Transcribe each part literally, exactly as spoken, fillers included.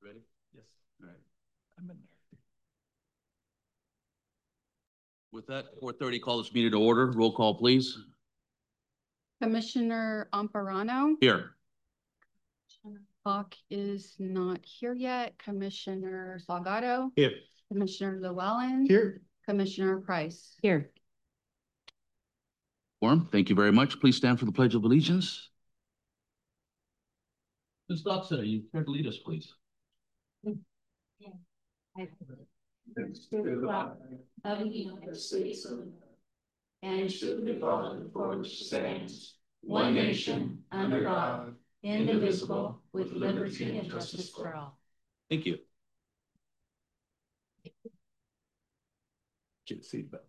Ready? Yes. All right. I'm in there. With that, four thirty, call this meeting to order. Roll call, please. Commissioner Amparano. Here. Hawk is not here yet. Commissioner Salgado. Here. Commissioner Llewellyn. Here. Commissioner Price. Here. Quorum, thank you very much. Please stand for the Pledge of Allegiance. Miz Doxa, you care to lead us, please? Of the United States of America, and to the republic for which stands one nation under God, indivisible, with liberty and justice for all. Thank you. Get seat back.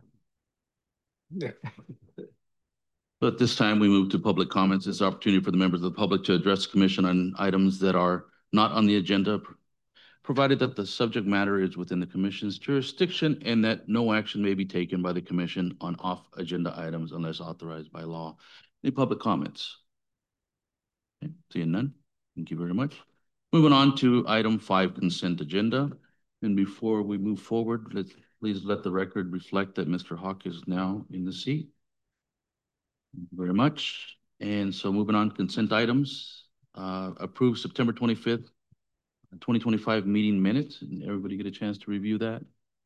So at this time, we move to public comments. It's an opportunity for the members of the public to address the commission on items that are not on the agenda, provided that the subject matter is within the commission's jurisdiction and that no action may be taken by the commission on off-agenda items unless authorized by law. Any public comments? Okay, seeing none. Thank you very much. Moving on to item five, consent agenda. And before we move forward, let's please let the record reflect that Mister Hawk is now in the seat. Thank you very much. And so moving on, consent items. Uh, approved September twenty-fifth, twenty twenty-five meeting minutes. And everybody get a chance to review that?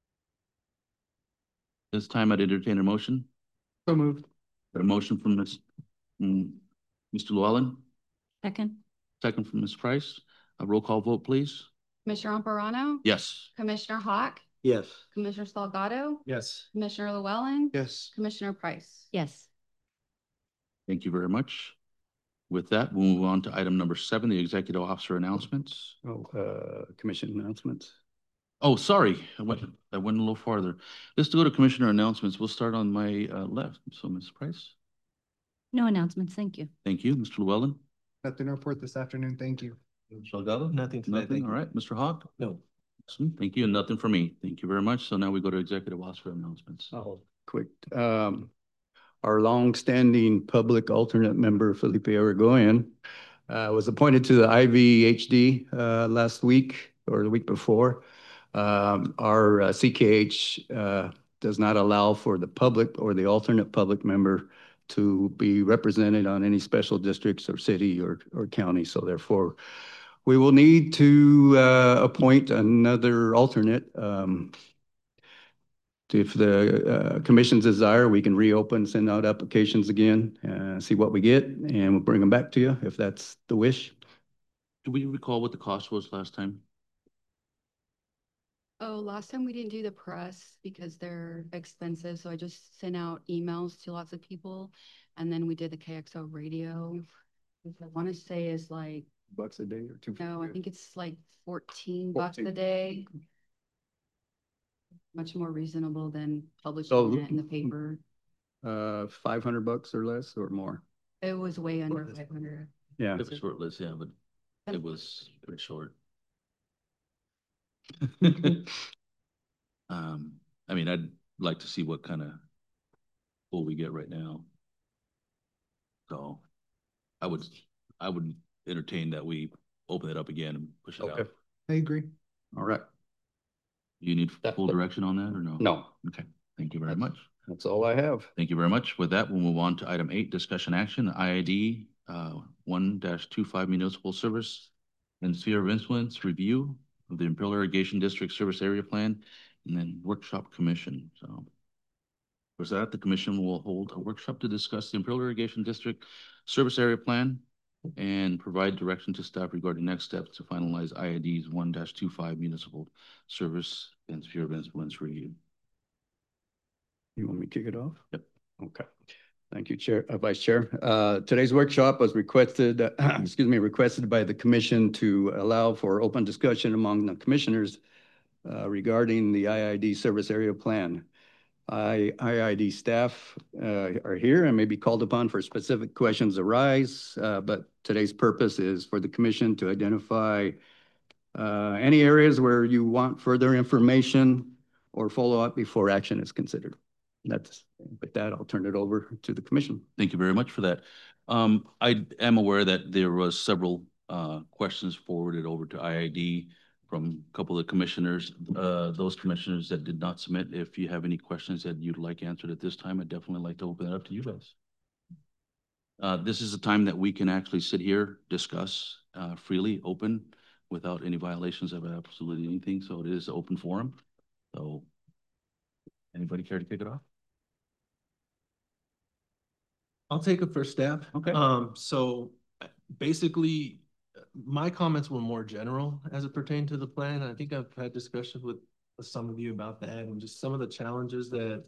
This time I'd entertain a motion. So moved. Got a motion from Miz Mm, Mister Llewellyn. Second. Second from Miz Price. A roll call vote, please. Commissioner Amparano. Yes. Commissioner Hawk. Yes. Commissioner Salgado. Yes. Commissioner Llewellyn. Yes. Commissioner Price. Yes. Thank you very much. With that, we'll move on to item number seven, the executive officer announcements. Oh, uh, commission announcements. Oh, sorry, I went, I went a little farther. Let's go to commissioner announcements. We'll start on my uh, left. So Miz Price. No announcements. Thank you. Thank you. Mister Llewellyn. Nothing to report this afternoon. Thank you. Salgado? Nothing today. Nothing. All right. Mister Hawk? No. Awesome. Thank you. And nothing for me. Thank you very much. So now we go to executive officer announcements. Oh, quick. Um, our longstanding public alternate member, Felipe Aragoyan, uh, was appointed to the I V H D uh, last week or the week before. Um, our uh, C K H uh, does not allow for the public or the alternate public member to be represented on any special districts or city or, or county. So therefore, we will need to uh, appoint another alternate. Um, if the uh, commission's desire, we can reopen, send out applications again, uh, see what we get, and we'll bring them back to you if that's the wish. Do we recall what the cost was last time? Oh, last time we didn't do the press because they're expensive. So I just sent out emails to lots of people. And then we did the K X O radio. I want to say is like, Bucks a day or two? no, I think it's like fourteen bucks a day. Much more reasonable than publishing So- it in the paper. Uh, five hundred bucks or less or more? It was way under five hundred. Yeah. It was short list, yeah, but it was pretty short. um, I mean, I'd like to see what kind of pool we get right now. So I would, I would entertain that we open it up again and push it Okay. out. I agree. All right. You need That- full direction on that or no? No, Okay, thank you very much. that's all I have. Thank you very much. With that, we'll move on to item eight, discussion action, I I D uh, one dash two five municipal service and sphere of influence review of the Imperial Irrigation District Service Area Plan and then workshop commission. So for that, the commission will hold a workshop to discuss the Imperial Irrigation District Service Area Plan and provide direction to staff regarding next steps to finalize I I D's one dash two five municipal service and sphere of influence review. You want me to kick it off? Yep. Okay. Thank you, Chair, uh, Vice Chair. Uh, today's workshop was requested, uh, excuse me, requested by the commission to allow for open discussion among the commissioners uh, regarding the I I D service area plan. I, IID staff uh, are here and may be called upon for specific questions arise, uh, but today's purpose is for the commission to identify uh, any areas where you want further information or follow up before action is considered. That's, with that, I'll turn it over to the commission. Thank you very much for that. Um, I am aware that there was several uh, questions forwarded over to I I D from a couple of commissioners. Uh, those commissioners that did not submit, if you have any questions that you'd like answered at this time, I'd definitely like to open it up to you guys. Uh, this is a time that we can actually sit here, discuss uh, freely, open, without any violations of absolutely anything. So it is open forum. So anybody care to kick it off? I'll take a first stab. Okay. Um, so uh, basically, uh, my comments were more general as it pertained to the plan. I think I've had discussions with some of you about that and just some of the challenges that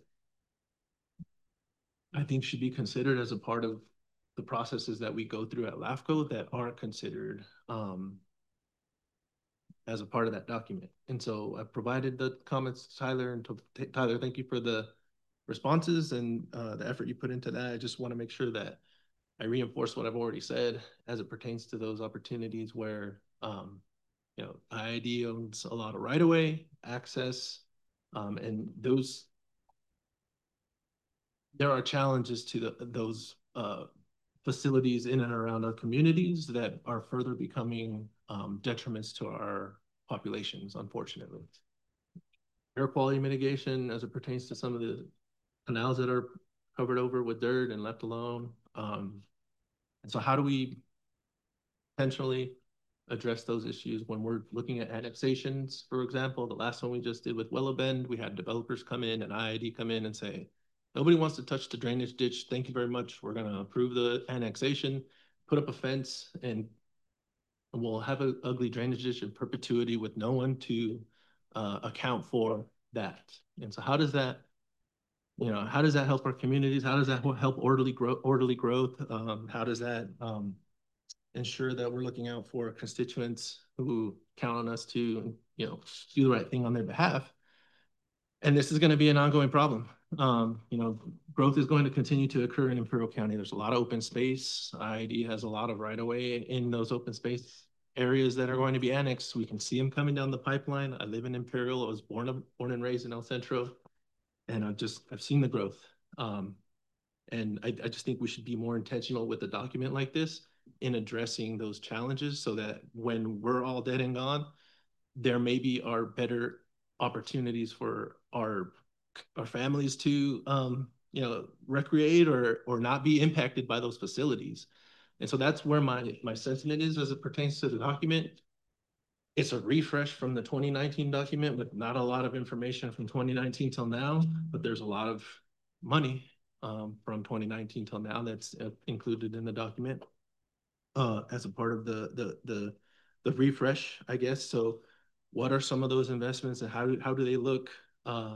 I think should be considered as a part of the processes that we go through at LAFCO that aren't considered um, as a part of that document. And so I provided the comments to Tyler, and to Tyler, thank you for the responses and uh, the effort you put into that. I just want to make sure that I reinforce what I've already said as it pertains to those opportunities where, um, you know, I I D owns a lot of right-of-way access, um, and those, there are challenges to the, those uh, facilities in and around our communities that are further becoming um, detriments to our populations, unfortunately. Air quality mitigation as it pertains to some of the canals that are covered over with dirt and left alone. Um, and so how do we potentially address those issues when we're looking at annexations? For example, the last one we just did with Willow Bend, we had developers come in and I I D come in and say, nobody wants to touch the drainage ditch. Thank you very much. We're gonna approve the annexation, put up a fence, and we'll have an ugly drainage ditch in perpetuity with no one to uh, account for that. And so how does that, you know, how does that help our communities? How does that help orderly growth, orderly growth? Um, how does that um, ensure that we're looking out for constituents who count on us to, you know, do the right thing on their behalf? And this is going to be an ongoing problem. Um, you know, growth is going to continue to occur in Imperial County. There's a lot of open space. I I D has a lot of right of way in those open space areas that are going to be annexed. We can see them coming down the pipeline. I live in Imperial. I was born, born and raised in El Centro. And I've just, I've seen the growth. Um, and I, I just think we should be more intentional with a document like this in addressing those challenges so that when we're all dead and gone, there maybe are better opportunities for our, our families to, um, you know, recreate or, or not be impacted by those facilities. And so that's where my, my sentiment is as it pertains to the document. It's a refresh from the twenty nineteen document with not a lot of information from twenty nineteen till now, but there's a lot of money um, from twenty nineteen till now that's uh, included in the document uh, as a part of the, the, the, the refresh, I guess. So what are some of those investments and how do, how do they look uh,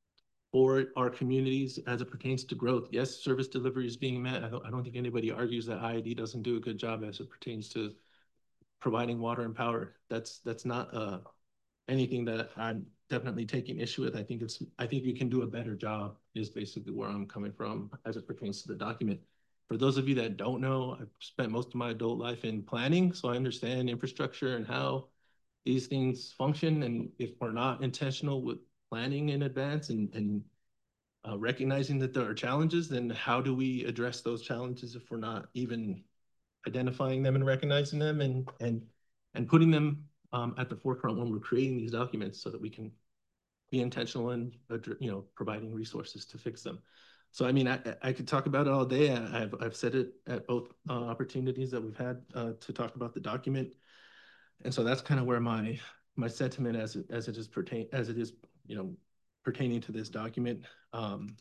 for our communities as it pertains to growth? Yes, service delivery is being met. I don't, I don't think anybody argues that I I D doesn't do a good job as it pertains to providing water and power. That's that's not uh, anything that I'm definitely taking issue with. I think it's I think we can do a better job is basically where I'm coming from as it pertains to the document. For those of you that don't know, I've spent most of my adult life in planning, so I understand infrastructure and how these things function. And if we're not intentional with planning in advance and, and uh, recognizing that there are challenges, then how do we address those challenges if we're not even identifying them and recognizing them and and and putting them um, at the forefront when we're creating these documents so that we can be intentional in, you know, providing resources to fix them. So, I mean, I, I could talk about it all day. I, I've, I've said it at both uh, opportunities that we've had uh, to talk about the document. And so that's kind of where my my sentiment as it, as it is pertain as it is, you know, pertaining to this document. Um,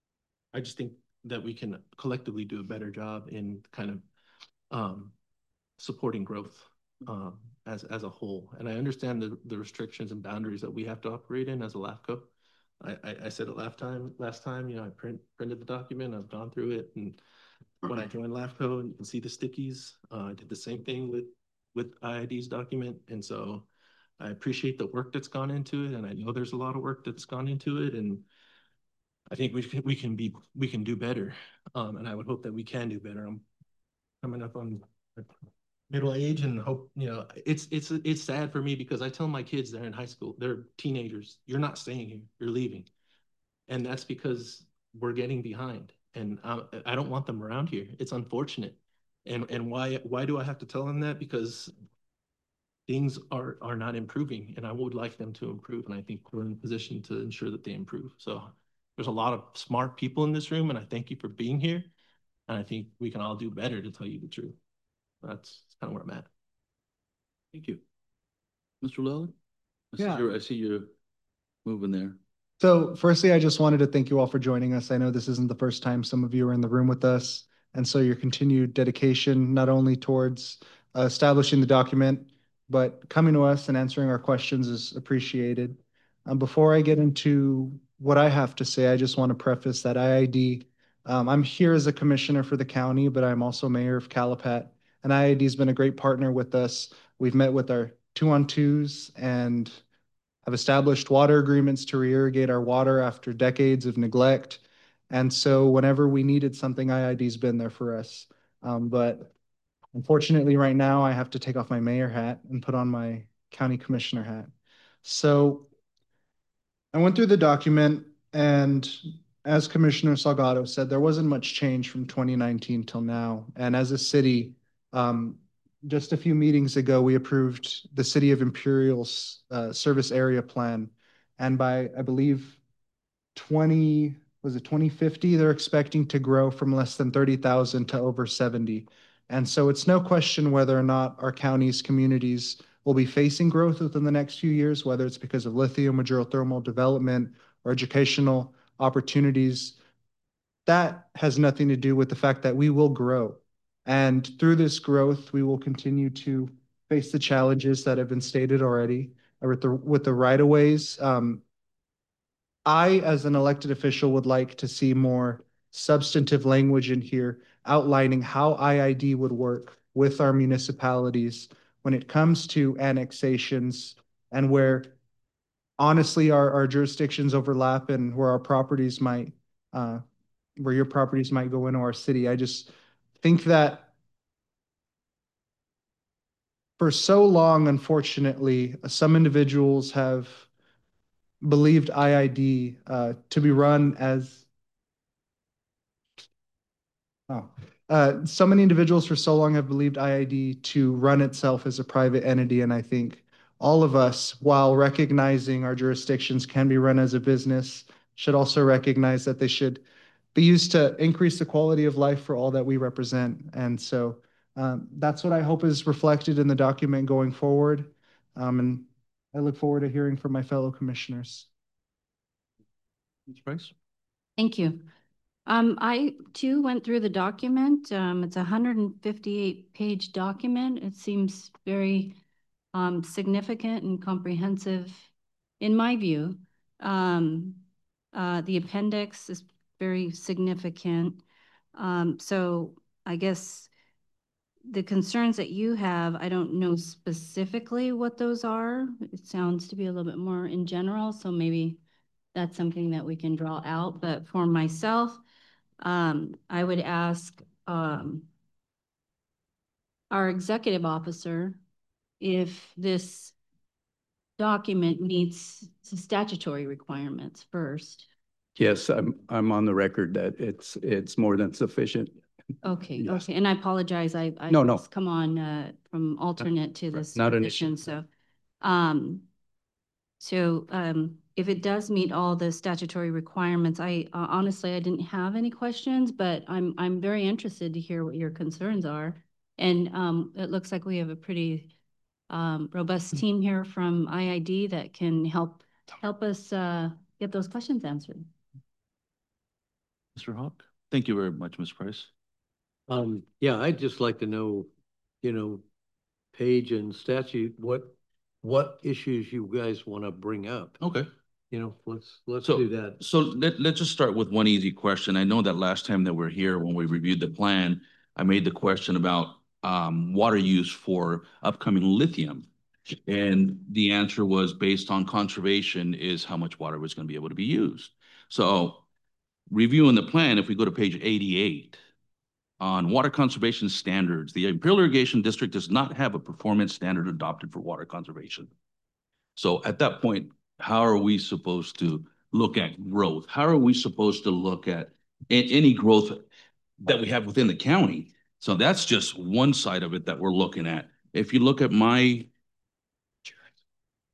I just think that we can collectively do a better job in kind of um, supporting growth um, as, as a whole. And I understand the, the restrictions and boundaries that we have to operate in as a LAFCO. I, I, I said it last time, last time, you know, I print, printed the document, I've gone through it. And when I joined LAFCO, and you can see the stickies, uh, I did the same thing with, with I I D's document. And so I appreciate the work that's gone into it. And I know there's a lot of work that's gone into it. And I think we can, we can be, we can do better. Um, and I would hope that we can do better. I'm coming up on middle age and hope, you know, it's, it's, it's sad for me because I tell my kids they're in high school, they're teenagers, you're not staying here, you're leaving. And that's because we're getting behind and I, I don't want them around here. It's unfortunate. And, and why, why do I have to tell them that? Because things are, are not improving, and I would like them to improve. And I think we're in a position to ensure that they improve. So there's a lot of smart people in this room, and I thank you for being here. And I think we can all do better, to tell you the truth. That's kind of where I'm at. Thank you. Mister Llewellyn? I see Yeah. you're- I see you moving there. So firstly, I just wanted to thank you all for joining us. I know this isn't the first time some of you are in the room with us. And so your continued dedication, not only towards uh, establishing the document, but coming to us and answering our questions is appreciated. Um, before I get into what I have to say, I just want to preface that I I D, um, I'm here as a commissioner for the county, but I'm also mayor of Calapat. And I I D has been a great partner with us. We've met with our two-on-twos and have established water agreements to re-irrigate our water after decades of neglect. And so whenever we needed something, I I D's been there for us. Um, but unfortunately, right now, I have to take off my mayor hat and put on my county commissioner hat. So I went through the document, and as Commissioner Salgado said, there wasn't much change from twenty nineteen till now. And as a city, um, just a few meetings ago, we approved the City of Imperial's uh, service area plan. And by, I believe, twenty, was it twenty fifty, they're expecting to grow from less than thirty thousand to over seventy. And so it's no question whether or not our county's communities will be facing growth within the next few years, whether it's because of lithium or geothermal development or educational opportunities. That has nothing to do with the fact that we will grow. And through this growth, we will continue to face the challenges that have been stated already uh, with the, with the right-of-ways. Um, I, as an elected official, would like to see more substantive language in here outlining how I I D would work with our municipalities when it comes to annexations and where honestly our, our jurisdictions overlap and where our properties might, uh, where your properties might go into our city. I just think that for so long, unfortunately, some individuals have believed I I D uh, to be run as oh, uh, so many individuals for so long have believed I I D to run itself as a private entity, and I think all of us, while recognizing our jurisdictions can be run as a business, should also recognize that they should be used to increase the quality of life for all that we represent. And so um, that's what I hope is reflected in the document going forward. Um, and I look forward to hearing from my fellow commissioners. Miz Price? Thank you. Um, I too went through the document. Um, it's a one hundred fifty-eight page document. It seems very um, significant and comprehensive in my view. Um, uh, the appendix is very significant. Um, so I guess the concerns that you have, I don't know specifically what those are. It sounds to be a little bit more in general, so maybe that's something that we can draw out. But for myself, um, I would ask um, our executive officer if this document meets the statutory requirements first. Yes, I'm, I'm on the record that it's, it's more than sufficient. Okay, Yes. okay, and I apologize, I, I No, no. just come on uh, from alternate to this Not an position, issue. so. Um, so um, if it does meet all the statutory requirements, I uh, honestly, I didn't have any questions, but I'm, I'm very interested to hear what your concerns are. And um, it looks like we have a pretty um, robust team here from I I D that can help, help us uh, get those questions answered. Mister Hawk? Thank you very much, Miz Price. Um, yeah, I'd just like to know, you know, page and statute, what, what issues you guys want to bring up. Okay. You know, let's, let's So- do that. So let, let's just start with one easy question. I know that last time that we're here, when we reviewed the plan, I made the question about um, water use for upcoming lithium. And the answer was based on conservation is how much water was going to be able to be used. So reviewing the plan, if we go to page eighty-eight, on water conservation standards, the Imperial Irrigation District does not have a performance standard adopted for water conservation. So at that point, how are we supposed to look at growth? How are we supposed to look at a- any growth that we have within the county? So that's just one side of it that we're looking at. If you look at my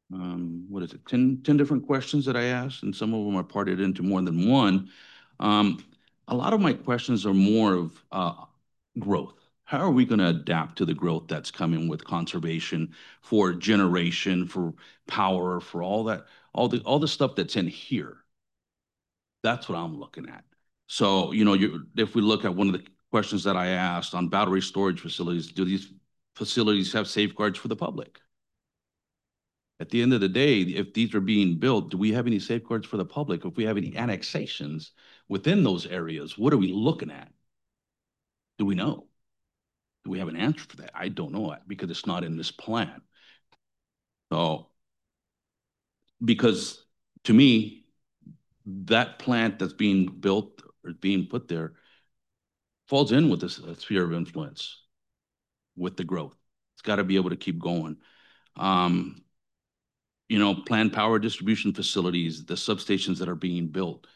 um, what is it, ten, ten different questions that I asked, and some of them are parted into more than one. Um, a lot of my questions are more of uh, growth. How are we going to adapt to the growth that's coming with conservation, for generation, for power, for all that, all the all the stuff that's in here? That's what I'm looking at. So, you know, you, if we look at one of the questions that I asked on battery storage facilities, do these facilities have safeguards for the public? At the end of the day, if these are being built, do we have any safeguards for the public? If we have any annexations within those areas, what are we looking at? Do we know? Do we have an answer for that? I don't know that because it's not in this plan. So, because to me, that plant that's being built or being put there falls in with this uh, sphere of influence with the growth. It's got to be able to keep going. Um, you know, planned power distribution facilities, the substations that are being built.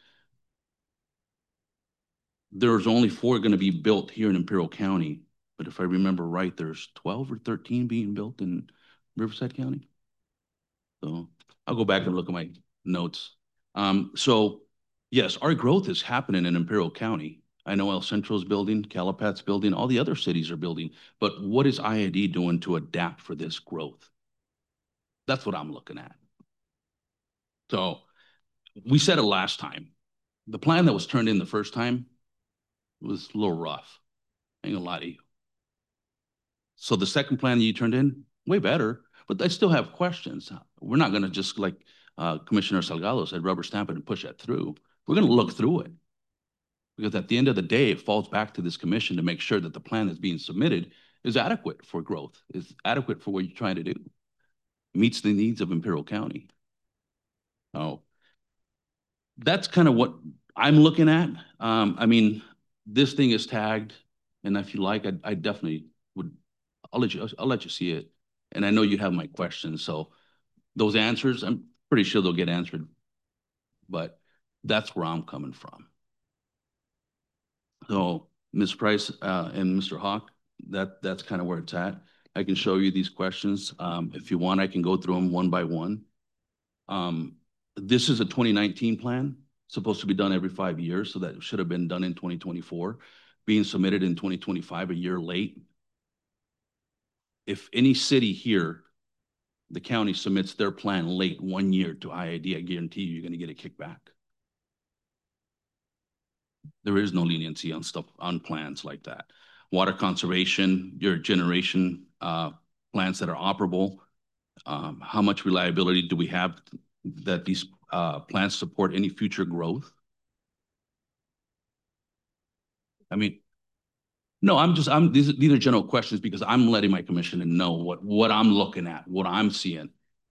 There's only four going to be built here in Imperial County, but if I remember right, there's twelve or thirteen being built in Riverside County. So I'll go back and look at my notes. Um, so yes, our growth is happening in Imperial County. I know El Centro's building, Calipat's building, all the other cities are building, but what is I I D doing to adapt for this growth? That's what I'm looking at. So we said it last time. The plan that was turned in the first time was a little rough. I ain't gonna lie to you. So the second plan that you turned in, way better, but I still have questions. We're not gonna just, like uh, Commissioner Salgado said, rubber stamp it and push that through. We're gonna look through it. Because at the end of the day, it falls back to this commission to make sure that the plan that's being submitted is adequate for growth, is adequate for what you're trying to do, meets the needs of Imperial County. So that's kind of what I'm looking at. Um, I mean, this thing is tagged, and if you like, I, I definitely would, I'll let you, I'll let you see it. And I know you have my questions, so those answers, I'm pretty sure they'll get answered, but that's where I'm coming from. So Miz Price uh, and Mister Hawk, that that's kind of where it's at. I can show you these questions. Um, if you want, I can go through them one by one. Um, this is a twenty nineteen plan, supposed to be done every five years, so that should have been done in twenty twenty-four, being submitted in twenty twenty-five, a year late. If any city here, the county submits their plan late one year to I I D, I guarantee you, you're going to get a kickback. There is no leniency on stuff, on plans like that. Water conservation, your generation uh, plants that are operable. Um, how much reliability do we have that these uh, plants support any future growth? I mean, no, I'm just, I'm, these, these are general questions because I'm letting my commissioner know what, what I'm looking at, what I'm seeing.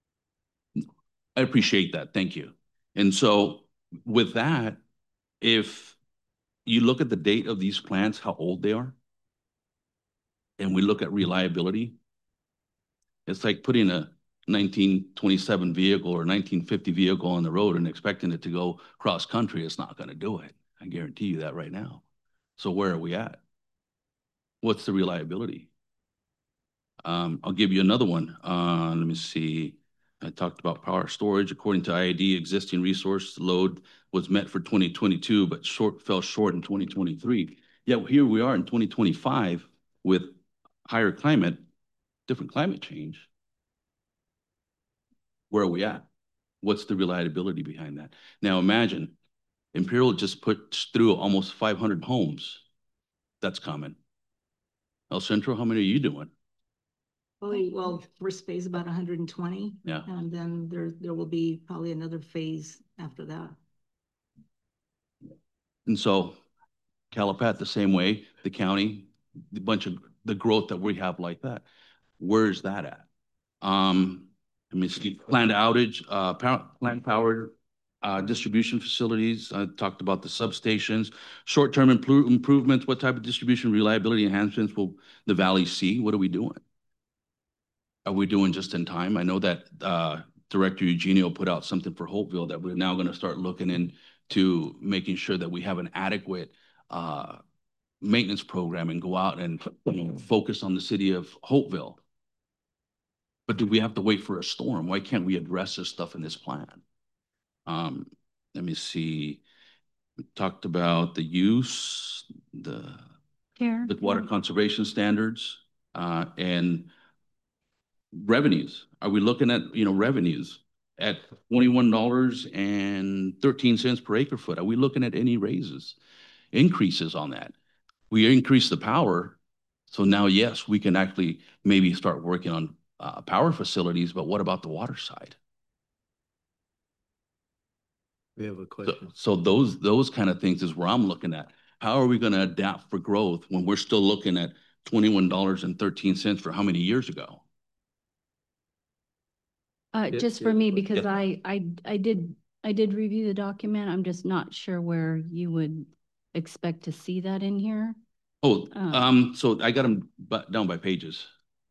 I appreciate that. Thank you. And so with that, if you look at the date of these plants, how old they are, and we look at reliability, it's like putting a nineteen twenty-seven vehicle or nineteen fifty vehicle on the road and expecting it to go cross country. It's not going to do it. I guarantee you that right now. So where are we at? What's the reliability? Um, I'll give you another one. Uh, let me see. I talked about power storage. According to I I D, existing resource load was met for twenty twenty-two, but short fell short in twenty twenty-three. Yet here we are in twenty twenty-five with higher climate, different climate change. Where are we at? What's the reliability behind that? Now imagine Imperial just put through almost five hundred homes. That's common. El Centro, how many are you doing? Probably, well, first phase about one hundred twenty. Yeah. And then there, there will be probably another phase after that. And so Calipat the same way, the county, the bunch of the growth that we have like that. Where's that at? Um, I mean, planned outage, uh, power, planned power uh, distribution facilities. I talked about the substations, short-term improve, improvements. What type of distribution reliability enhancements will the valley see? What are we doing? Are we doing just in time? I know that uh, Director Eugenio put out something for Hopeville that we're now going to start looking into making sure that we have an adequate uh, maintenance program and go out and you know, focus on the city of Hopeville. But do we have to wait for a storm? Why can't we address this stuff in this plan? Um, let me see. We talked about the use, the, Here. the water conservation standards, uh, and revenues. Are we looking at, you know, revenues at twenty-one dollars and thirteen cents per acre foot? Are we looking at any raises, increases on that? We increase the power. So now, yes, we can actually maybe start working on uh, power facilities, but what about the water side? We have a So, question. so those, those kind of things is where I'm looking at. How are we going to adapt for growth when we're still looking at twenty-one dollars and thirteen cents for how many years ago? Uh, Yeah, just yeah, for me, but- because Yeah. I, I, I did, I did review the document. I'm just not sure where you would expect to see that in here. Oh, Um, um, so I got them but down by pages.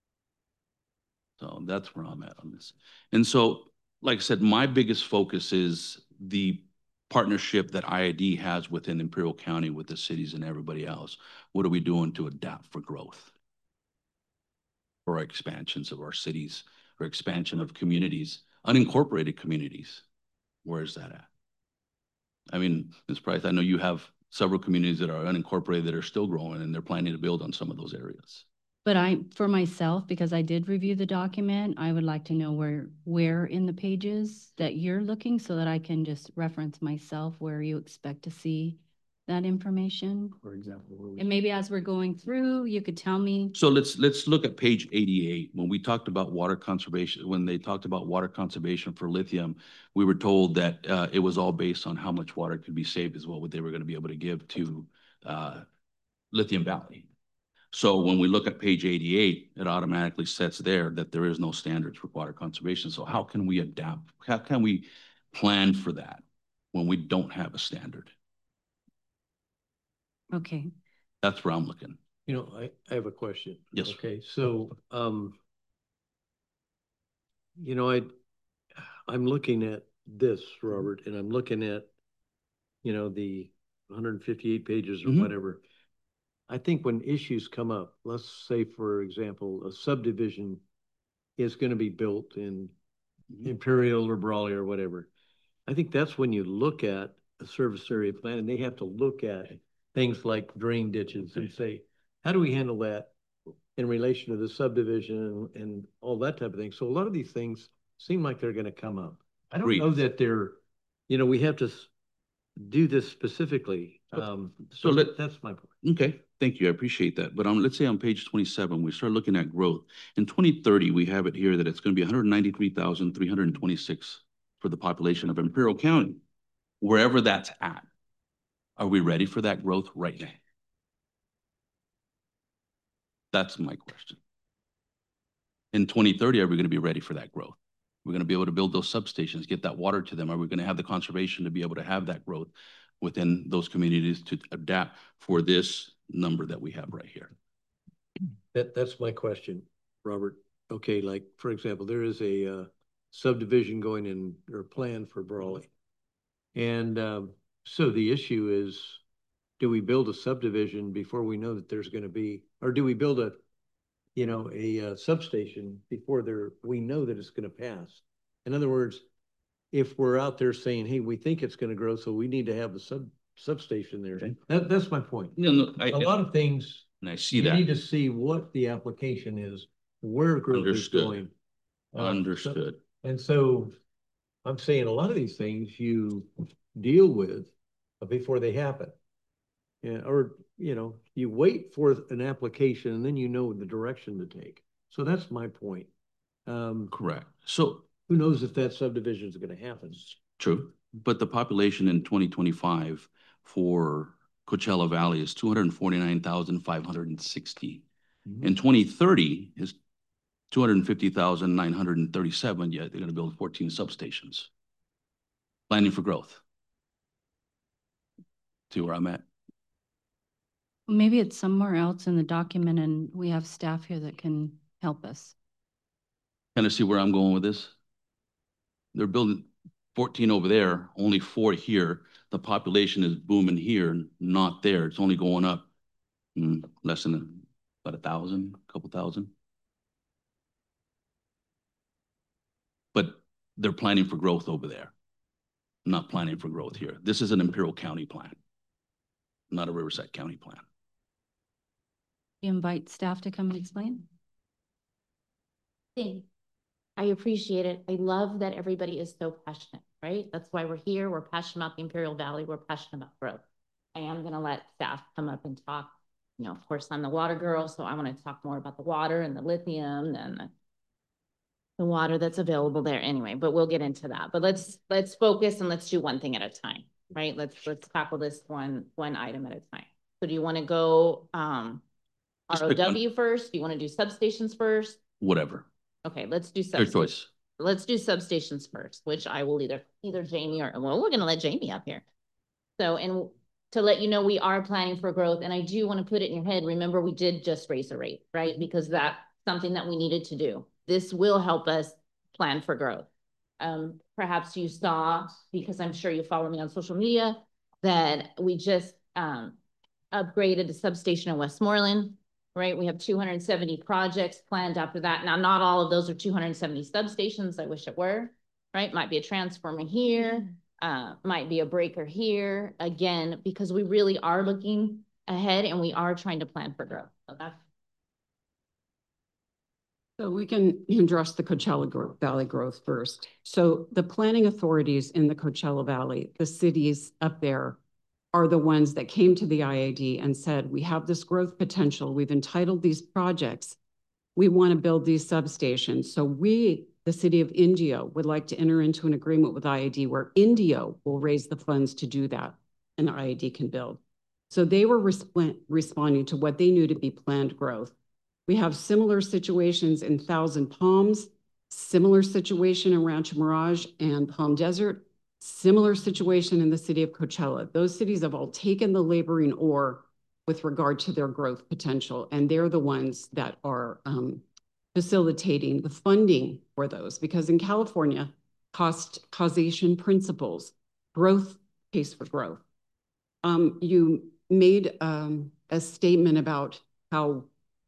So that's where I'm at on this. And so, like I said, my biggest focus is the partnership that I I D has within Imperial County with the cities and everybody else. What are we doing to adapt for growth? For our expansions of our cities, or expansion of communities, unincorporated communities. Where is that at? I mean, Miz Price, I know you have several communities that are unincorporated that are still growing and they're planning to build on some of those areas. But I, for myself, because I did review the document, I would like to know where, where in the pages that you're looking so that I can just reference myself where you expect to see that information. For example, where we- And maybe as we're going through, you could tell me. So let's, let's look at page eighty-eight. When we talked about water conservation, when they talked about water conservation for lithium, we were told that uh, it was all based on how much water could be saved as well, what they were going to be able to give to uh, Lithium Valley. So when we look at page eighty-eight, it automatically sets there that there is no standards for water conservation. So how can we adapt? How can we plan for that when we don't have a standard? Okay. That's where I'm looking. You know, I, I have a question. Yes, sir. Okay, so, um, you know, I, I'm looking at this, Robert, and I'm looking at, you know, the one hundred fifty-eight pages or Mhm. whatever. I think when issues come up, let's say, for example, a subdivision is going to be built in Imperial or Brawley or whatever. I think that's when you look at a service area plan and they have to look at things like drain ditches and say, how do we handle that in relation to the subdivision and, and all that type of thing? So a lot of these things seem like they're going to come up. I don't Agreed. know that they're, you know, we have to s- do this specifically. So- Um, so so let- that's my point. Okay, thank you. I appreciate that. But um, let's say on page twenty-seven, we start looking at growth. In twenty thirty, we have it here that it's going to be one hundred ninety-three thousand three hundred twenty-six for the population of Imperial County, wherever that's at. Are we ready for that growth right now? That's my question. In twenty thirty, are we going to be ready for that growth? We're going to be able to build those substations, get that water to them. Are we going to have the conservation to be able to have that growth within those communities to adapt for this number that we have right here? That, that's my question, Robert. Okay, like, for example, there is a uh, subdivision going in or plan for Brawley. And um, so the issue is, do we build a subdivision before we know that there's going to be, or do we build a, you know, a uh, substation before there, we know that it's going to pass? In other words, if we're out there saying, hey, we think it's going to grow, so we need to have a sub substation there. Okay. That, that's my point. No, no, I, A lot of things, and I see you that. need to see what the application is, where growth is Understood. going. Uh, so- Understood. And so I'm saying a lot of these things you deal with before they happen. Yeah, or, you know, you wait for an application and then you know the direction to take. So that's my point. Um, Correct. So who knows if that subdivision is going to happen? true, but the population in twenty twenty-five for Coachella Valley is two hundred forty-nine thousand five hundred sixty. In twenty thirty is two hundred fifty thousand nine hundred thirty-seven, yet they're going to build fourteen substations. Planning for growth. See where I'm at? Maybe it's somewhere else in the document and we have staff here that can help us. Kind of see where I'm going with this? They're building fourteen over there, only four here. The population is booming here, not there. It's only going up mm, less than about a thousand, couple thousand. they're planning for growth over there, not planning for growth here. This is an Imperial County plan, not a Riverside County plan. You invite staff to come and explain? Thing. I appreciate it. I love that everybody is so passionate, right? That's why we're here. We're passionate about the Imperial Valley. We're passionate about growth. I am going to let staff come up and talk. You know, of course, I'm the water girl, so I want to talk more about the water and the lithium and the, the water that's available there anyway, but we'll get into that. But let's let's focus and let's do one thing at a time, right? Let's let's tackle this one one item at a time. So do you want to go um Just R O W pick first? Do you want to do substations first? Whatever, Okay, let's do your substations. choice. Let's do substations first, which I will either either Jamie or well, we're gonna let Jamie up here. So and to let you know, we are planning for growth, and I do want to put it in your head. Remember, we did just raise the rate, right? Because that's something that we needed to do. This will help us plan for growth. Um, perhaps you saw, because I'm sure you follow me on social media, that we just um, upgraded the substation in Westmoreland, right? We have two hundred seventy projects planned after that. Now, not all of those are two hundred seventy substations. I wish it were, right? Might be a transformer here, uh, might be a breaker here, again, because we really are looking ahead and we are trying to plan for growth. So that's So we can address the Coachella Gro- Valley growth first. So the planning authorities in the Coachella Valley, the cities up there, are the ones that came to the I A D and said, we have this growth potential. We've entitled these projects. We want to build these substations. So we, the city of Indio, would like to enter into an agreement with I A D where Indio will raise the funds to do that and the I A D can build. So they were resp- responding to what they knew to be planned growth. We have similar situations in Thousand Palms, similar situation in Rancho Mirage and Palm Desert, similar situation in the city of Coachella. Those cities have all taken the laboring oar with regard to their growth potential, and they're the ones that are um, facilitating the funding for those. Because in California, cost causation principles, growth pays for growth. Um, you made um, a statement about how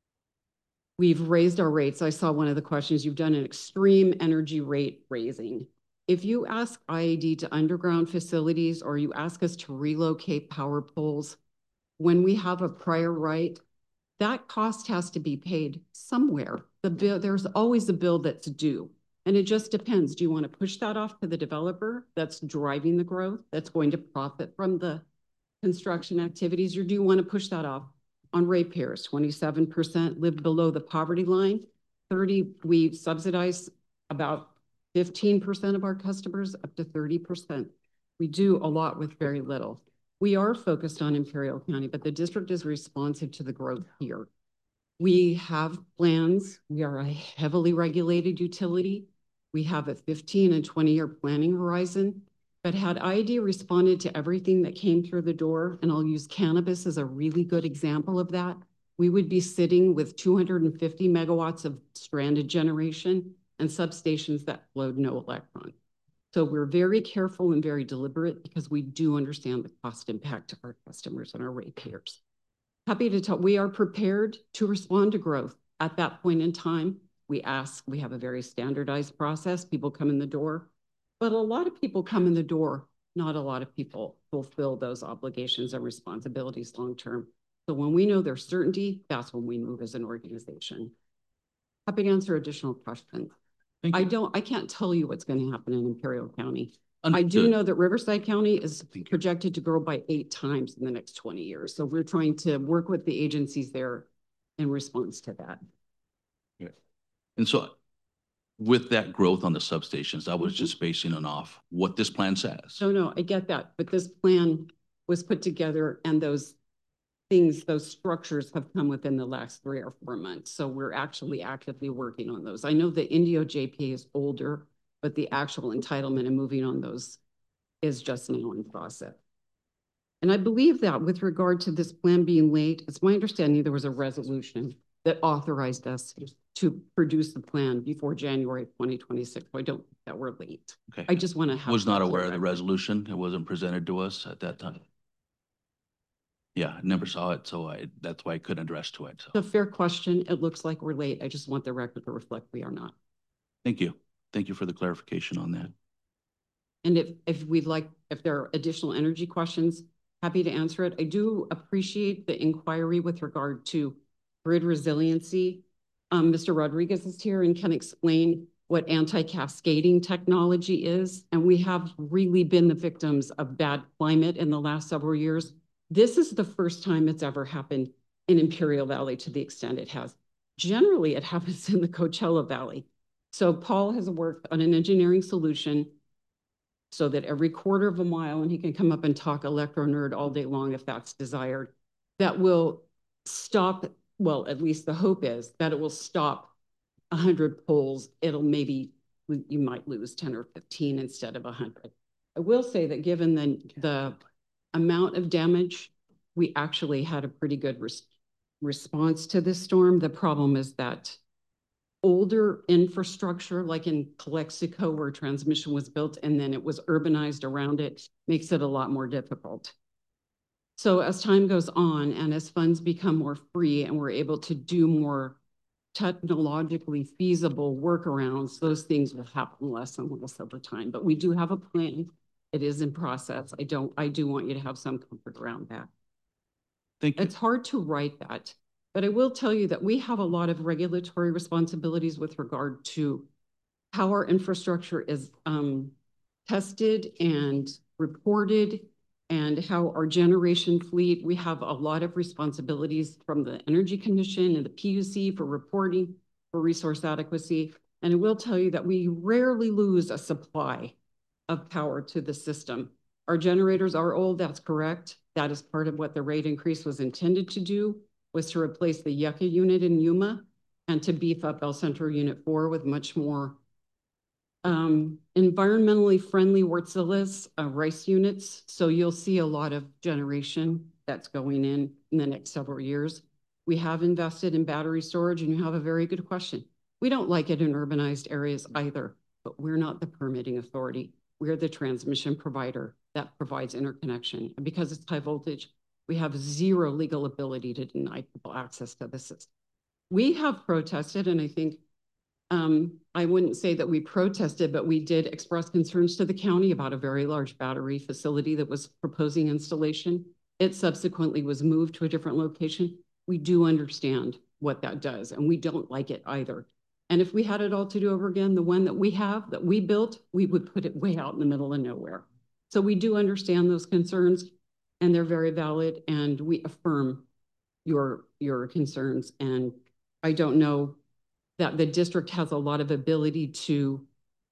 we've raised our rates. I saw one of the questions, you've done an extreme energy rate raising. If you ask I A D to underground facilities or you ask us to relocate power poles, when we have a prior right, that cost has to be paid somewhere. The bill, there's always a bill that's due. And it just depends. Do you want to push that off to the developer that's driving the growth, that's going to profit from the construction activities, or do you want to push that off on ratepayers? Twenty-seven percent live below the poverty line. thirty, we subsidize about fifteen percent of our customers, up to thirty percent. We do a lot with very little. We are focused on Imperial County, but the district is responsive to the growth here. We have plans. We are a heavily regulated utility. We have a fifteen and twenty year planning horizon. But had I A D responded to everything that came through the door, and I'll use cannabis as a really good example of that, we would be sitting with two hundred fifty megawatts of stranded generation and substations that flowed no electron. So we're very careful and very deliberate because we do understand the cost impact to our customers and our ratepayers. Happy to tell, we are prepared to respond to growth. At that point in time, we ask, we have a very standardized process. People come in the door. But a lot of people come in the door, not a lot of people fulfill those obligations and responsibilities long-term. So when we know there's certainty, that's when we move as an organization. Happy to answer additional questions. Thank I you. don't, I can't tell you what's going to happen in Imperial County. I do Understood. know that Riverside County is Thank you. projected to grow by eight times in the next twenty years. So we're trying to work with the agencies there in response to that. And so with that growth on the substations, I was Mhm. just basing it off what this plan says. So no, I get that, but this plan was put together and those things, those structures have come within the last three or four months. So we're actually actively working on those. I know the Indio J P is older, but the actual entitlement and moving on those is just now in process. And I believe that with regard to this plan being late, it's my understanding there was a resolution that authorized us to produce the plan before January twenty twenty-six. So I don't think that we're late. Okay. I just want to have. Was not that aware of clear the record. resolution. It wasn't presented to us at that time. Yeah, I never saw it, so I, that's why I couldn't address to it. It's a So, fair question. It looks like we're late. I just want the record to reflect we are not. thank you. thank you for the clarification on that. And if, if we'd like, if there are additional energy questions, happy to answer it. I do appreciate the inquiry with regard to grid resiliency. Um, Mister Rodriguez is here and can explain what anti-cascading technology is. And we have really been the victims of bad climate in the last several years. This is the first time it's ever happened in Imperial Valley to the extent it has. Generally, it happens in the Coachella Valley. So Paul has worked on an engineering solution so that every quarter of a mile, and he can come up and talk electro nerd all day long if that's desired, that will stop, well, at least the hope is that it will stop one hundred poles. It'll maybe, you might lose ten or fifteen instead of one hundred. I will say that given the, the amount of damage, we actually had a pretty good res response to this storm. The problem is that older infrastructure, like in Calexico, where transmission was built and then it was urbanized around it, makes it a lot more difficult. So as time goes on and as funds become more free and we're able to do more technologically feasible workarounds, those things will happen less and less over time. But we do have a plan. It is in process. I don't, I do want you to have some comfort around that. Thank you. It's hard to write that, but I will tell you that we have a lot of regulatory responsibilities with regard to how our infrastructure is um, tested and reported, and how our generation fleet, we have a lot of responsibilities from the Energy Commission and the P U C for reporting, for resource adequacy. And I will tell you that we rarely lose a supply of power to the system. Our generators are old, that's correct. That is part of what the rate increase was intended to do, was to replace the Yucca unit in Yuma and to beef up El Centro Unit four with much more um, environmentally friendly Wärtsilä uh, rice units. So you'll see a lot of generation that's going in in the next several years. We have invested in battery storage, and you have a very good question. We don't like it in urbanized areas either, but we're not the permitting authority. We're the transmission provider that provides interconnection. And because it's high voltage, we have zero legal ability to deny people access to the system. We have protested, and I think um, I wouldn't say that we protested, but we did express concerns to the county about a very large battery facility that was proposing installation. It subsequently was moved to a different location. We do understand what that does, and we don't like it either. And if we had it all to do over again, the one that we have, that we built, we would put it way out in the middle of nowhere. So we do understand those concerns, and they're very valid, and we affirm your, your concerns. And I don't know that the district has a lot of ability to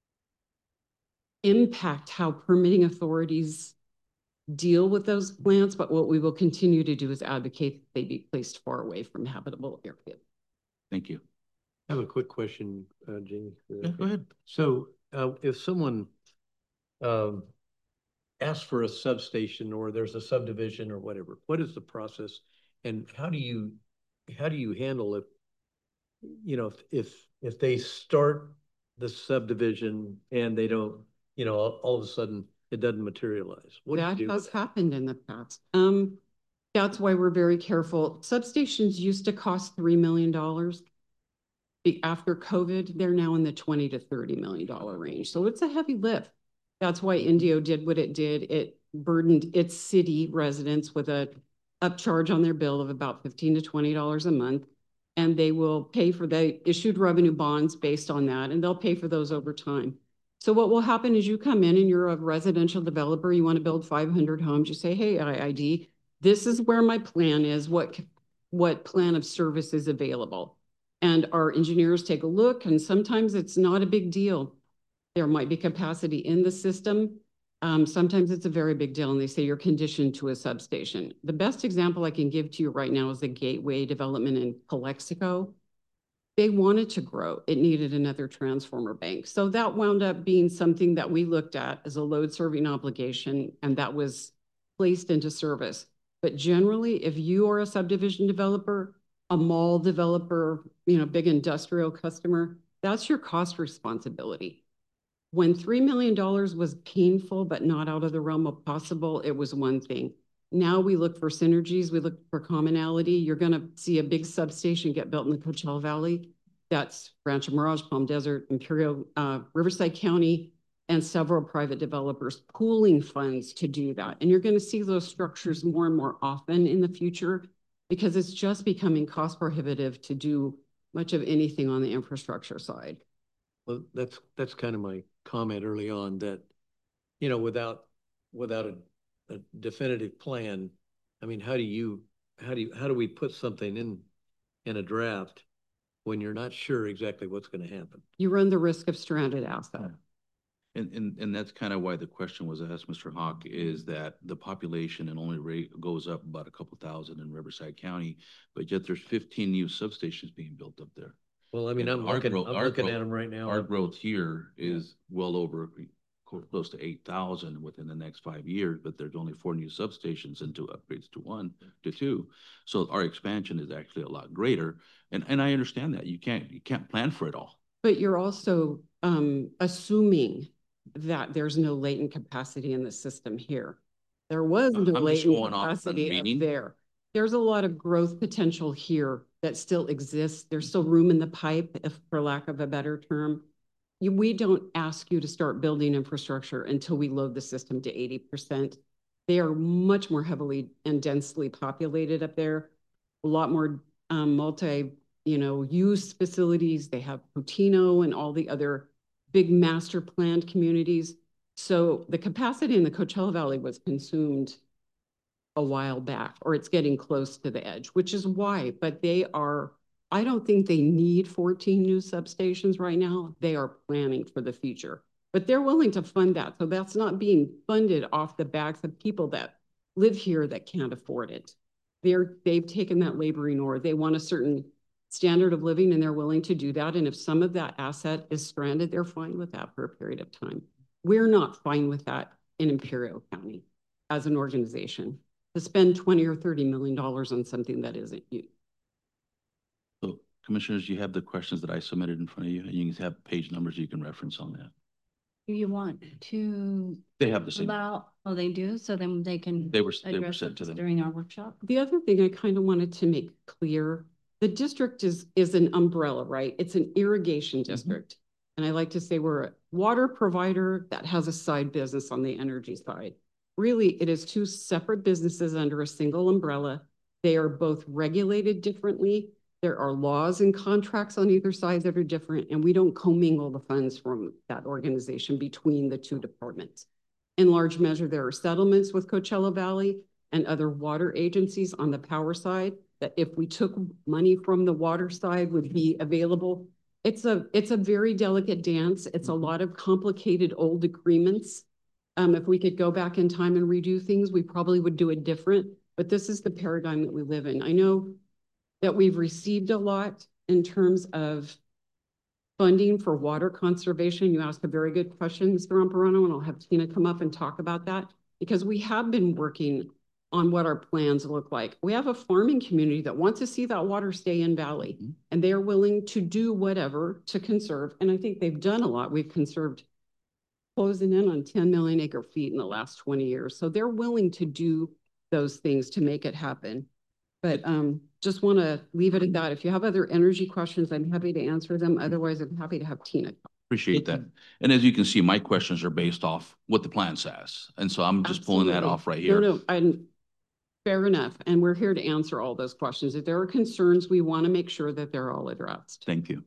impact how permitting authorities deal with those plants, but what we will continue to do is advocate that they be placed far away from habitable areas. Thank you. I have a quick question, uh, Jamie. Yeah, go ahead. So uh, if someone um, asks for a substation, or there's a subdivision or whatever, what is the process, and how do you how do you handle it? You know, if if if they start the subdivision and they don't, you know, all, all of a sudden it doesn't materialize. What that do you do? has happened in the past. Um, that's why we're very careful. Substations used to cost three million dollars. After COVID, they're now in the twenty to thirty million dollar range. So it's a heavy lift. That's why Indio did what it did. It burdened its city residents with a upcharge on their bill of about fifteen to twenty dollars a month. And they will pay for, they issued revenue bonds based on that, and they'll pay for those over time. So what will happen is you come in and you're a residential developer, you want to build five hundred homes, you say, hey, I I D, this is where my plan is, what, what plan of service is available. And our engineers take a look, and sometimes it's not a big deal. There might be capacity in the system. Um, sometimes it's a very big deal, and they say you're conditioned to a substation. The best example I can give to you right now is the Gateway development in Calexico. They wanted to grow. It needed another transformer bank. So that wound up being something that we looked at as a load serving obligation, and that was placed into service. But generally, if you are a subdivision developer, a mall developer, you know, big industrial customer, that's your cost responsibility. When three million dollars was painful, but not out of the realm of possible, it was one thing. Now we look for synergies, we look for commonality. You're gonna see a big substation get built in the Coachella Valley. That's Rancho Mirage, Palm Desert, Imperial, uh, Riverside County, and several private developers pooling funds to do that. And you're going to see those structures more and more often in the future because it's just becoming cost prohibitive to do much of anything on the infrastructure side. Well, that's, that's kind of my comment early on that, you know, without, without a, a definitive plan, I mean, how do you, how do you, how do we put something in, in a draft when you're not sure exactly what's going to happen? You run the risk of stranded asset. And, and, and that's kind of why the question was asked, Mister Hawk, is that the population and only rate goes up about a couple thousand in Riverside County, but yet there's fifteen new substations being built up there. Well, I mean, And I'm our looking, growth- I'm our looking growth- at them right now. Our growth here is well over close to eight thousand within the next five years, but there's only four new substations and two upgrades to one, to two. So our expansion is actually a lot greater. And, and I understand that you can't, you can't plan for it all. But you're also um, assuming that there's no latent capacity in the system here. There was I'm no just latent going off the capacity up meaning. there. There's a lot of growth potential here that still exists. There's still room in the pipe, if for lack of a better term. You, we don't ask you to start building infrastructure until we load the system to eighty percent. They are much more heavily and densely populated up there. A lot more um, multi, you know, use facilities. They have Potino and all the other big master planned communities. So the capacity in the Coachella Valley was consumed a while back, or it's getting close to the edge, which is why, but they are, I don't think they need fourteen new substations right now. They are planning for the future, but they're willing to fund that. So that's not being funded off the backs of people that live here that can't afford it. They're, they've taken that laboring oar. They want a certain standard of living and they're willing to do that. And if some of that asset is stranded, they're fine with that for a period of time. We're not fine with that in Imperial County as an organization to spend twenty or thirty million dollars on something that isn't used. So commissioners, you have the questions that I submitted in front of you, and you can have page numbers you can reference on that. Do you want to They have the same, allow, oh, they do? So then they can they were, they were address sent it to them. during our workshop? The other thing I kind of wanted to make clear, the district is, is an umbrella, right? It's an irrigation district. And I like to say we're a water provider that has a side business on the energy side. Really, it is two separate businesses under a single umbrella. They are both regulated differently. There are laws and contracts on either side that are different, and we don't commingle the funds from that organization between the two departments. In large measure, there are settlements with Coachella Valley and other water agencies on the power side that if we took money from the water side would be available. It's a, it's a very delicate dance. It's a lot of complicated old agreements. Um, if we could go back in time and redo things, we probably would do it different, but this is the paradigm that we live in. I know that we've received a lot in terms of funding for water conservation. You asked a very good question, Mister Ramperano, and I'll have Tina come up and talk about that because we have been working on what our plans look like. We have a farming community that wants to see that water stay in Valley, mm-hmm. and they are willing to do whatever to conserve. And I think they've done a lot. We've conserved closing in on ten million acre feet in the last twenty years. So they're willing to do those things to make it happen. But um, just want to leave it at that. If you have other energy questions, I'm happy to answer them. Otherwise, I'm happy to have Tina. Appreciate that. And as you can see, my questions are based off what the plan says. And so I'm just Absolutely. pulling that off right here. No, no, I'm, fair enough. And we're here to answer all those questions. If there are concerns, we want to make sure that they're all addressed. Thank you.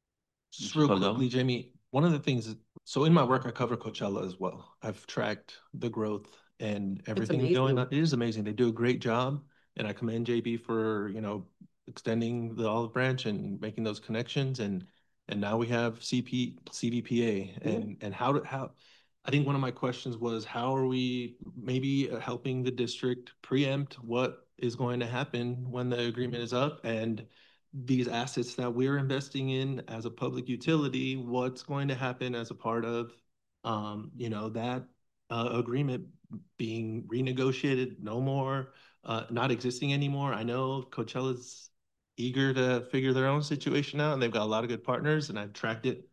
Just real quickly, Jamie, one of the things, is, so in my work, I cover Coachella as well. I've tracked the growth and everything going on. It is amazing. They do a great job. And I commend J B for, you know, extending the olive branch and making those connections. And and now we have C P, C V P A. And, mm-hmm. and how, to, how, I think one of my questions was, how are we maybe helping the district preempt what is going to happen when the agreement is up? And these assets that we're investing in as a public utility, what's going to happen as a part of, um, you know, that uh, agreement being renegotiated, no more, uh, not existing anymore. I know Coachella's eager to figure their own situation out, and they've got a lot of good partners, and I've tracked it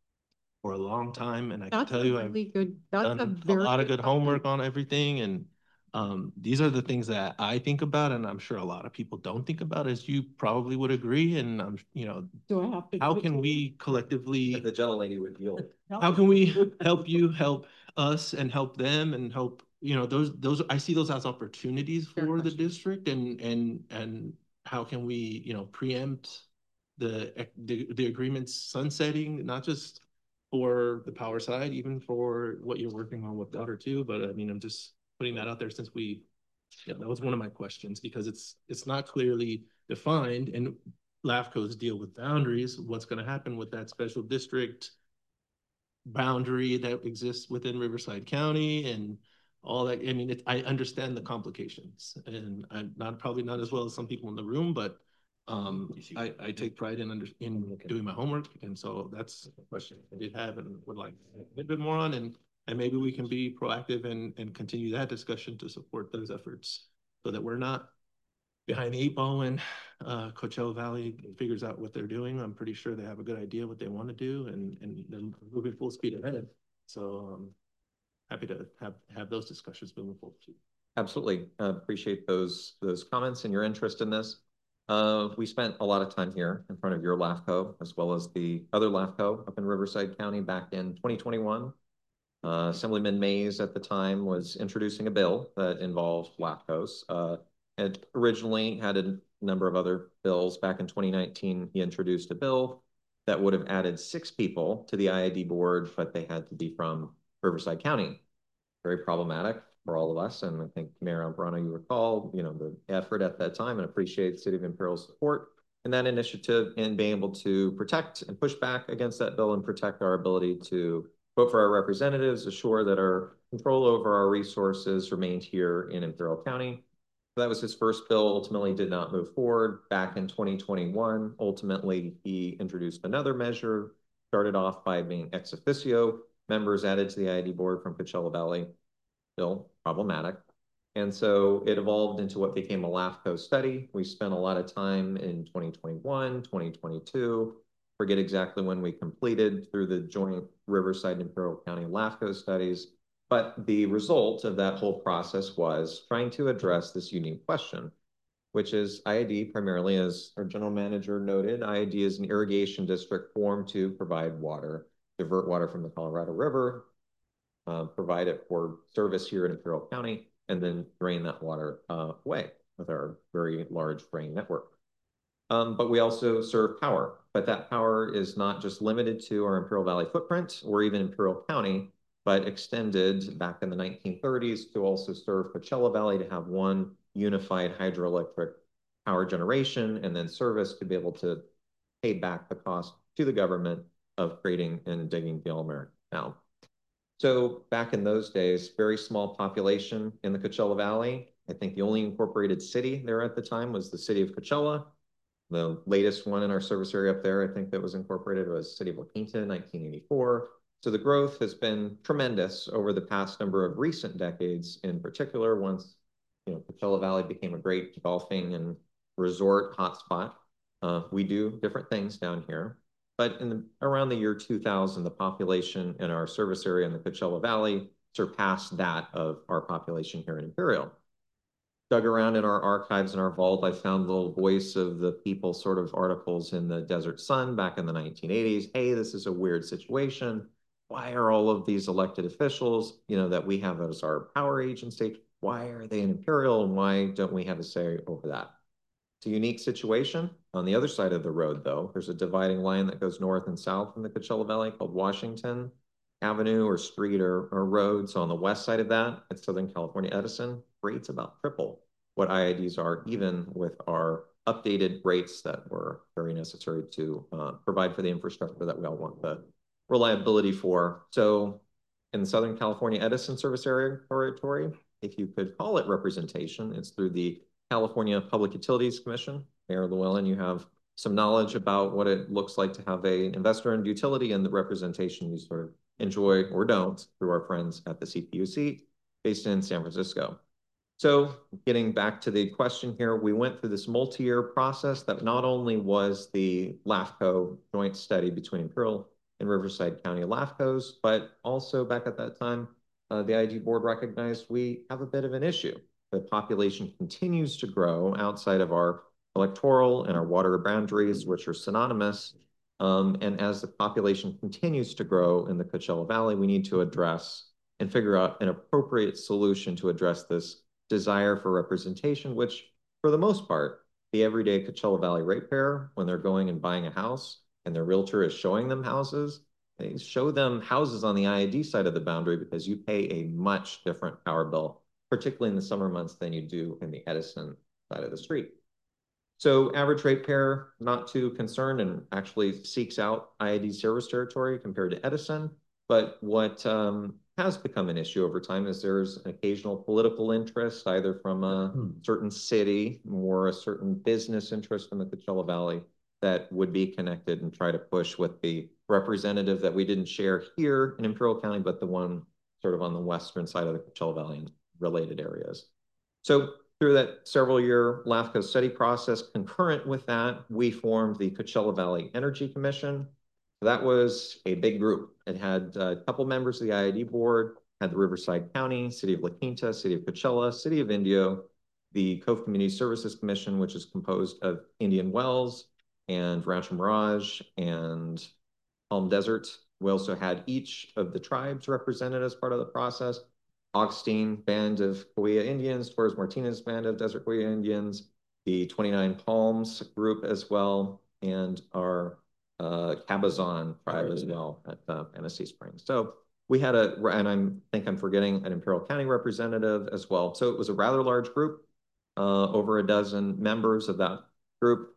for a long time. And I that's can tell you, really I've good. That's done a, a very lot of good good homework on everything. And Um, these are the things that I think about, and I'm sure a lot of people don't think about, as you probably would agree. And I'm, you know, Do I have to? how give it can to you? we collectively, The gentlelady would yield. how can we help you help us and help them and help, you know, those, those, I see those as opportunities Fair for the question. district, and, and, and how can we, you know, preempt the, the, the agreements sunsetting, not just for the power side, even for what you're working on with water too. But I mean, I'm just putting that out there since we, yeah, that was one of my questions, because it's, it's not clearly defined, and LAFCO's deal with boundaries, what's gonna happen with that special district boundary that exists within Riverside County and all that. I mean, it, I understand the complications, and I'm not, probably not as well as some people in the room, but um, I, I take pride in under, in doing my homework. And so that's a question I did have and would like a little bit more on, and, and maybe we can be proactive and, and continue that discussion to support those efforts so that we're not behind the eight ball when uh, Coachella Valley figures out what they're doing. I'm pretty sure they have a good idea what they want to do, and, and they're moving full speed ahead. So um, happy to have, have those discussions moving forward too. Absolutely. Uh, appreciate those, those comments and your interest in this. Uh, we spent a lot of time here in front of your LAFCO, as well as the other LAFCO up in Riverside County back in twenty twenty-one. Uh, Assemblyman Mays at the time was introducing a bill that involved LAFCOs. Uh, and originally had a number of other bills. Back in twenty nineteen, he introduced a bill that would have added six people to the I I D board, but they had to be from Riverside County. Very problematic for all of us. And I think Mayor Alvarado, you recall, you know, the effort at that time, and appreciate the City of Imperial's support in that initiative in being able to protect and push back against that bill and protect our ability to vote for our representatives, assure that our control over our resources remained here in Imperial County. That was his first bill, ultimately did not move forward. Back in twenty twenty-one, ultimately he introduced another measure, started off by being ex officio members added to the I I D board from Coachella Valley. Still problematic. And so it evolved into what became a LAFCO study. We spent a lot of time in twenty twenty-one, twenty twenty-two, forget exactly when we completed through the joint Riverside and Imperial County LAFCO studies. But the result of that whole process was trying to address this unique question, which is I I D primarily, as our general manager noted, I I D is an irrigation district formed to provide water, divert water from the Colorado River, uh, provide it for service here in Imperial County, and then drain that water uh, away with our very large drain network. Um, but we also serve power, but that power is not just limited to our Imperial Valley footprint or even Imperial County, but extended back in the nineteen thirties to also serve Coachella Valley to have one unified hydroelectric power generation and then service to be able to pay back the cost to the government of creating and digging the All-American Canal. So back in those days, very small population in the Coachella Valley. I think the only incorporated city there at the time was the city of Coachella. The latest one in our service area up there, I think that was incorporated, was City of La Quinta in nineteen eighty-four. So the growth has been tremendous over the past number of recent decades, in particular, once you know Coachella Valley became a great golfing and resort hotspot. Uh, we do different things down here. But in the, around the year two thousand, the population in our service area in the Coachella Valley surpassed that of our population here in Imperial. Dug around in our archives and our vault, I found the little voice of the people sort of articles in the Desert Sun back in the nineteen eighties. Hey, this is a weird situation. Why are all of these elected officials, you know, that we have as our power agency, why are they in Imperial, and why don't we have a say over that? It's a unique situation. On the other side of the road, though, there's a dividing line that goes north and south in the Coachella Valley called Washington Avenue or street or, or road. So on the west side of that, at Southern California Edison, rates about triple what I I Ds are, even with our updated rates that were very necessary to uh, provide for the infrastructure that we all want the reliability for. So in the Southern California Edison service area territory, if you could call it representation, it's through the California Public Utilities Commission. Mayor Llewellyn, you have some knowledge about what it looks like to have an investor-owned utility and the representation you sort of enjoy or don't through our friends at the C P U C based in San Francisco. So getting back to the question here, we went through this multi-year process that not only was the LAFCO joint study between Imperial and Riverside County LAFCOs, but also back at that time, uh, the I I D board recognized we have a bit of an issue. The population continues to grow outside of our electoral and our water boundaries, which are synonymous. Um, and as the population continues to grow in the Coachella Valley, we need to address and figure out an appropriate solution to address this desire for representation, which for the most part, the everyday Coachella Valley ratepayer, when they're going and buying a house and their realtor is showing them houses, they show them houses on the I I D side of the boundary because you pay a much different power bill, particularly in the summer months, than you do in the Edison side of the street. So average ratepayer, not too concerned and actually seeks out I I D service territory compared to Edison. But what um, has become an issue over time is there's an occasional political interest, either from a hmm. certain city or a certain business interest in the Coachella Valley that would be connected and try to push with the representative that we didn't share here in Imperial County, but the one sort of on the western side of the Coachella Valley and related areas. So through that several year LAFCO study process, concurrent with that, we formed the Coachella Valley Energy Commission. That was a big group. It had a couple members of the I I D board, had the Riverside County, City of La Quinta, City of Coachella, City of Indio, the Cove Community Services Commission, which is composed of Indian Wells and Rancho Mirage and Palm Desert. We also had each of the tribes represented as part of the process. Augustine Band of Cahuilla Indians, Torres Martinez Band of Desert Cahuilla Indians, the twenty-nine Palms group as well, and our uh, Cabazon tribe as well at uh, Fantasy Springs. So we had a, and I think I'm forgetting an Imperial County representative as well. So it was a rather large group, uh, over a dozen members of that group.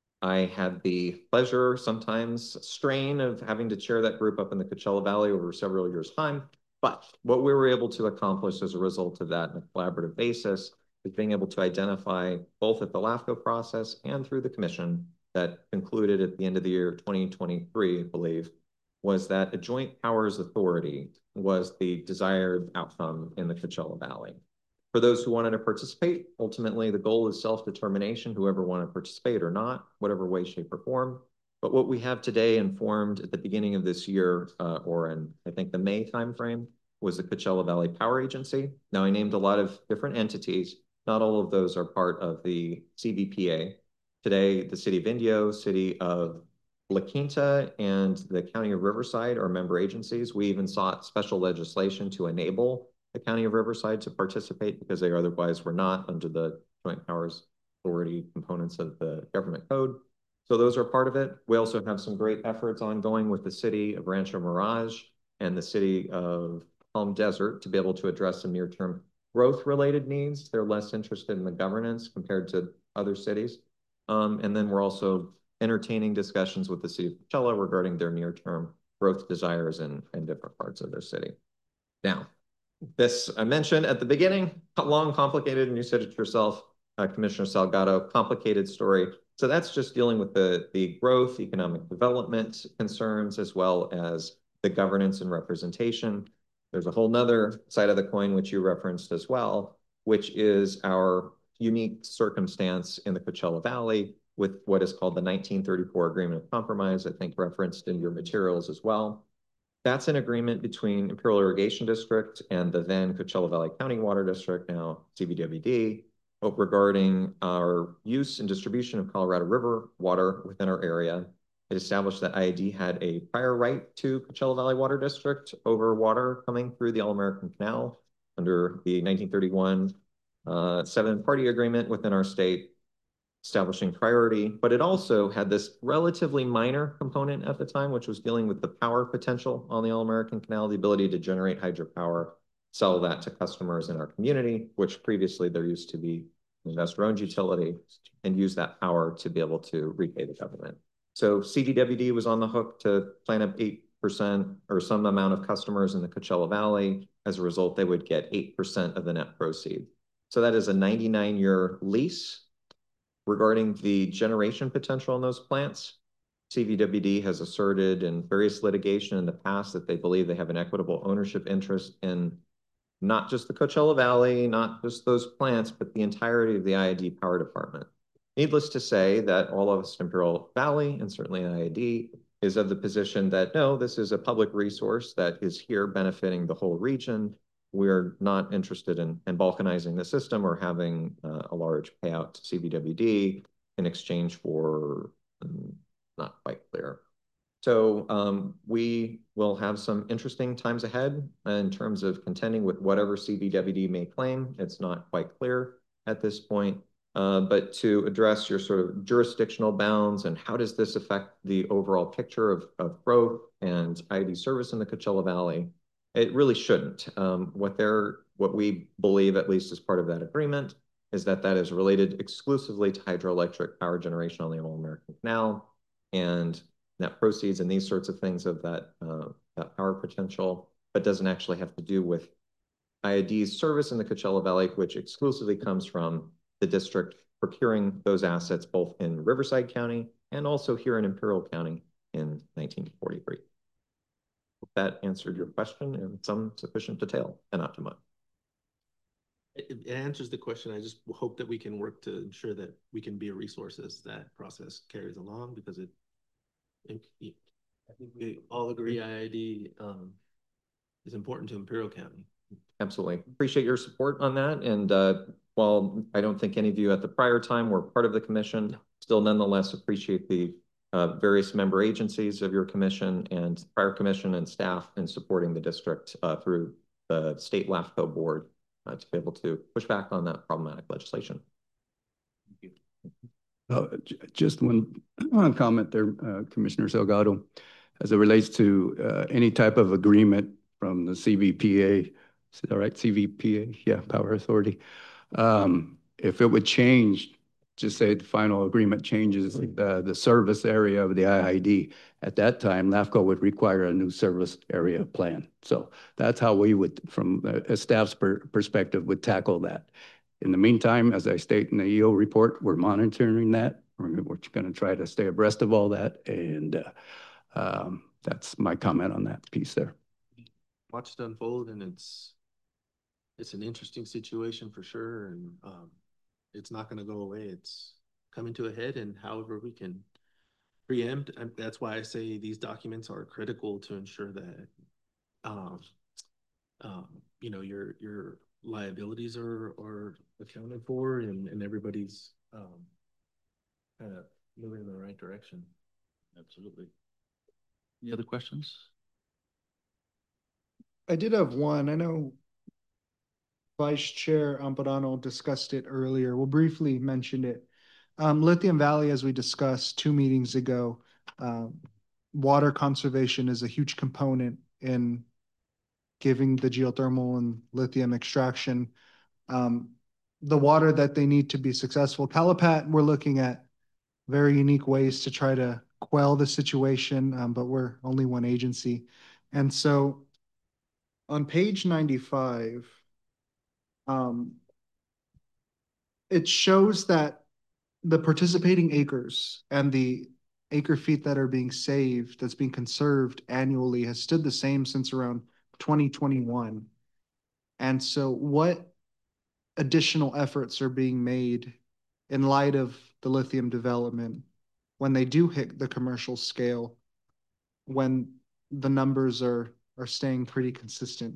I had the pleasure, sometimes strain, of having to chair that group up in the Coachella Valley over several years' time. But what we were able to accomplish as a result of that on a collaborative basis is being able to identify, both at the LAFCO process and through the commission that concluded at the end of the year twenty twenty-three, I believe, was that a joint powers authority was the desired outcome in the Coachella Valley. For those who wanted to participate, ultimately the goal is self-determination, whoever wanted to participate or not, whatever way, shape, or form. But what we have today informed at the beginning of this year, uh, or in, I think, the May timeframe, was the Coachella Valley Power Agency. Now, I named a lot of different entities. Not all of those are part of the C V P A. Today, the City of Indio, City of La Quinta, and the County of Riverside are member agencies. We even sought special legislation to enable the County of Riverside to participate because they otherwise were not under the Joint Powers Authority components of the government code. So those are part of it. We also have some great efforts ongoing with the City of Rancho Mirage and the City of Palm Desert to be able to address some near-term growth-related needs. They're less interested in the governance compared to other cities. Um, and then we're also entertaining discussions with the City of Coachella regarding their near-term growth desires in, in different parts of their city. Now, this I mentioned at the beginning, long, complicated, and you said it yourself, uh, Commissioner Salgado, complicated story. So that's just dealing with the, the growth, economic development concerns, as well as the governance and representation. There's a whole nother side of the coin, which you referenced as well, which is our unique circumstance in the Coachella Valley with what is called the nineteen thirty-four Agreement of Compromise, I think referenced in your materials as well. That's an agreement between Imperial Irrigation District and the then Coachella Valley County Water District, now C V W D, regarding our use and distribution of Colorado River water within our area. It established that I I D had a prior right to Coachella Valley Water District over water coming through the All-American Canal under the nineteen thirty-one uh, seven-party agreement within our state, establishing priority. But it also had this relatively minor component at the time, which was dealing with the power potential on the All-American Canal, the ability to generate hydropower, sell that to customers in our community, which previously there used to be an investor-owned utility, and use that power to be able to repay the government. So C V W D was on the hook to plan up eight percent or some amount of customers in the Coachella Valley. As a result, they would get eight percent of the net proceeds. So that is a ninety-nine year lease. Regarding the generation potential in those plants, C V W D has asserted in various litigation in the past that they believe they have an equitable ownership interest in not just the Coachella Valley, not just those plants, but the entirety of the I I D Power Department. Needless to say that all of us in Imperial Valley, and certainly I I D, is of the position that no, this is a public resource that is here benefiting the whole region. we're not interested in, in balkanizing the system or having uh, a large payout to C V W D in exchange for um, not quite clear. So um, we will have some interesting times ahead in terms of contending with whatever C V W D may claim. It's not quite clear at this point. Uh, but to address your sort of jurisdictional bounds and how does this affect the overall picture of, of growth and I I D service in the Coachella Valley, it really shouldn't. Um, what they're, what we believe, at least as part of that agreement, is that that is related exclusively to hydroelectric power generation on the All-American Canal, and net proceeds and these sorts of things of that, uh, that power potential, but doesn't actually have to do with I I D's service in the Coachella Valley, which exclusively comes from the district procuring those assets both in Riverside County and also here in Imperial County in nineteen forty-three. Hope that answered your question in some sufficient detail and not too much. It, it answers the question. I just hope that we can work to ensure that we can be a resource as that process carries along, because it, it I think we all agree I I D um, is important to Imperial County. Absolutely. Appreciate your support on that. And uh, while I don't think any of you at the prior time were part of the commission, still nonetheless appreciate the uh, various member agencies of your commission and prior commission and staff in supporting the district uh, through the state LAFCO board uh, to be able to push back on that problematic legislation. Thank you. Uh, just one, one comment there, uh, Commissioner Salgado, as it relates to uh, any type of agreement from the C V P A. Is that right? C V P A, yeah, Power Authority. Um, if it would change, just say the final agreement changes uh, the service area of the I I D, at that time, LAFCO would require a new service area plan. So that's how we would, from a staff's per perspective, would tackle that. In the meantime, as I state in the E O report, we're monitoring that. We're, we're going to try to stay abreast of all that. And uh, um, that's my comment on that piece there. Watch it unfold, and it's it's an interesting situation for sure, and um, it's not going to go away. It's coming to a head, and however we can preempt, and that's why I say these documents are critical to ensure that um, um, you know, your your liabilities are are accounted for, and and everybody's um, kind of moving in the right direction. Absolutely. Any other questions? I did have one. I know Vice Chair Amparano discussed it earlier. We'll briefly mention it. Um, Lithium Valley, as we discussed two meetings ago, um, water conservation is a huge component in giving the geothermal and lithium extraction um, the water that they need to be successful. Calipat, we're looking at very unique ways to try to quell the situation, um, but we're only one agency. And so on page ninety-five, um, it shows that the participating acres and the acre feet that are being saved, that's being conserved annually, has stood the same since around twenty twenty-one. And so what additional efforts are being made in light of the lithium development when they do hit the commercial scale, when the numbers are, are staying pretty consistent?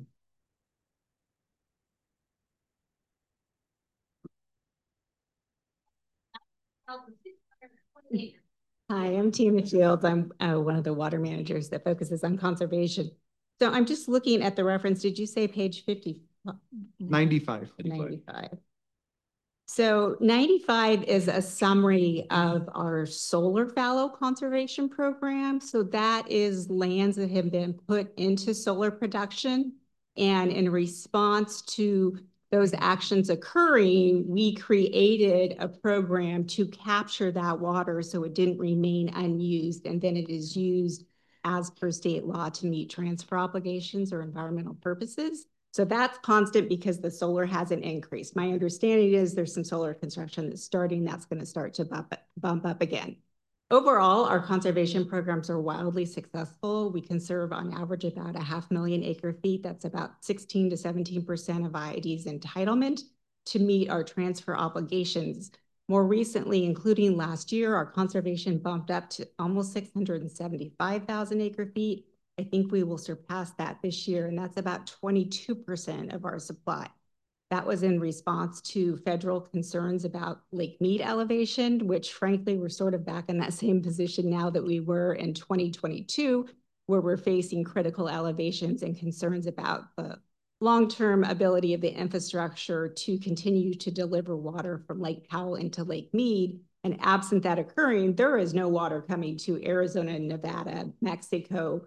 Hi, I'm Tina Fields. I'm uh, one of the water managers that focuses on conservation. So I'm just looking at the reference. Did you say page fifty? ninety-five. ninety-five. So ninety-five is a summary of our solar fallow conservation program. So that is lands that have been put into solar production. And in response to those actions occurring, we created a program to capture that water so it didn't remain unused, and then it is used as per state law to meet transfer obligations or environmental purposes. So that's constant because the solar hasn't increased. My understanding is there's some solar construction that's starting, that's going to start to bump, bump up again. Overall, our conservation programs are wildly successful. We conserve on average about a half million acre feet. That's about sixteen to seventeen percent of I I D's entitlement to meet our transfer obligations. More recently, including last year, our conservation bumped up to almost six hundred seventy-five thousand acre feet. I think we will surpass that this year, and that's about twenty-two percent of our supply. That was in response to federal concerns about Lake Mead elevation, which frankly, we're sort of back in that same position now that we were in twenty twenty-two, where we're facing critical elevations and concerns about the long-term ability of the infrastructure to continue to deliver water from Lake Powell into Lake Mead. And absent that occurring, there is no water coming to Arizona, Nevada, Mexico,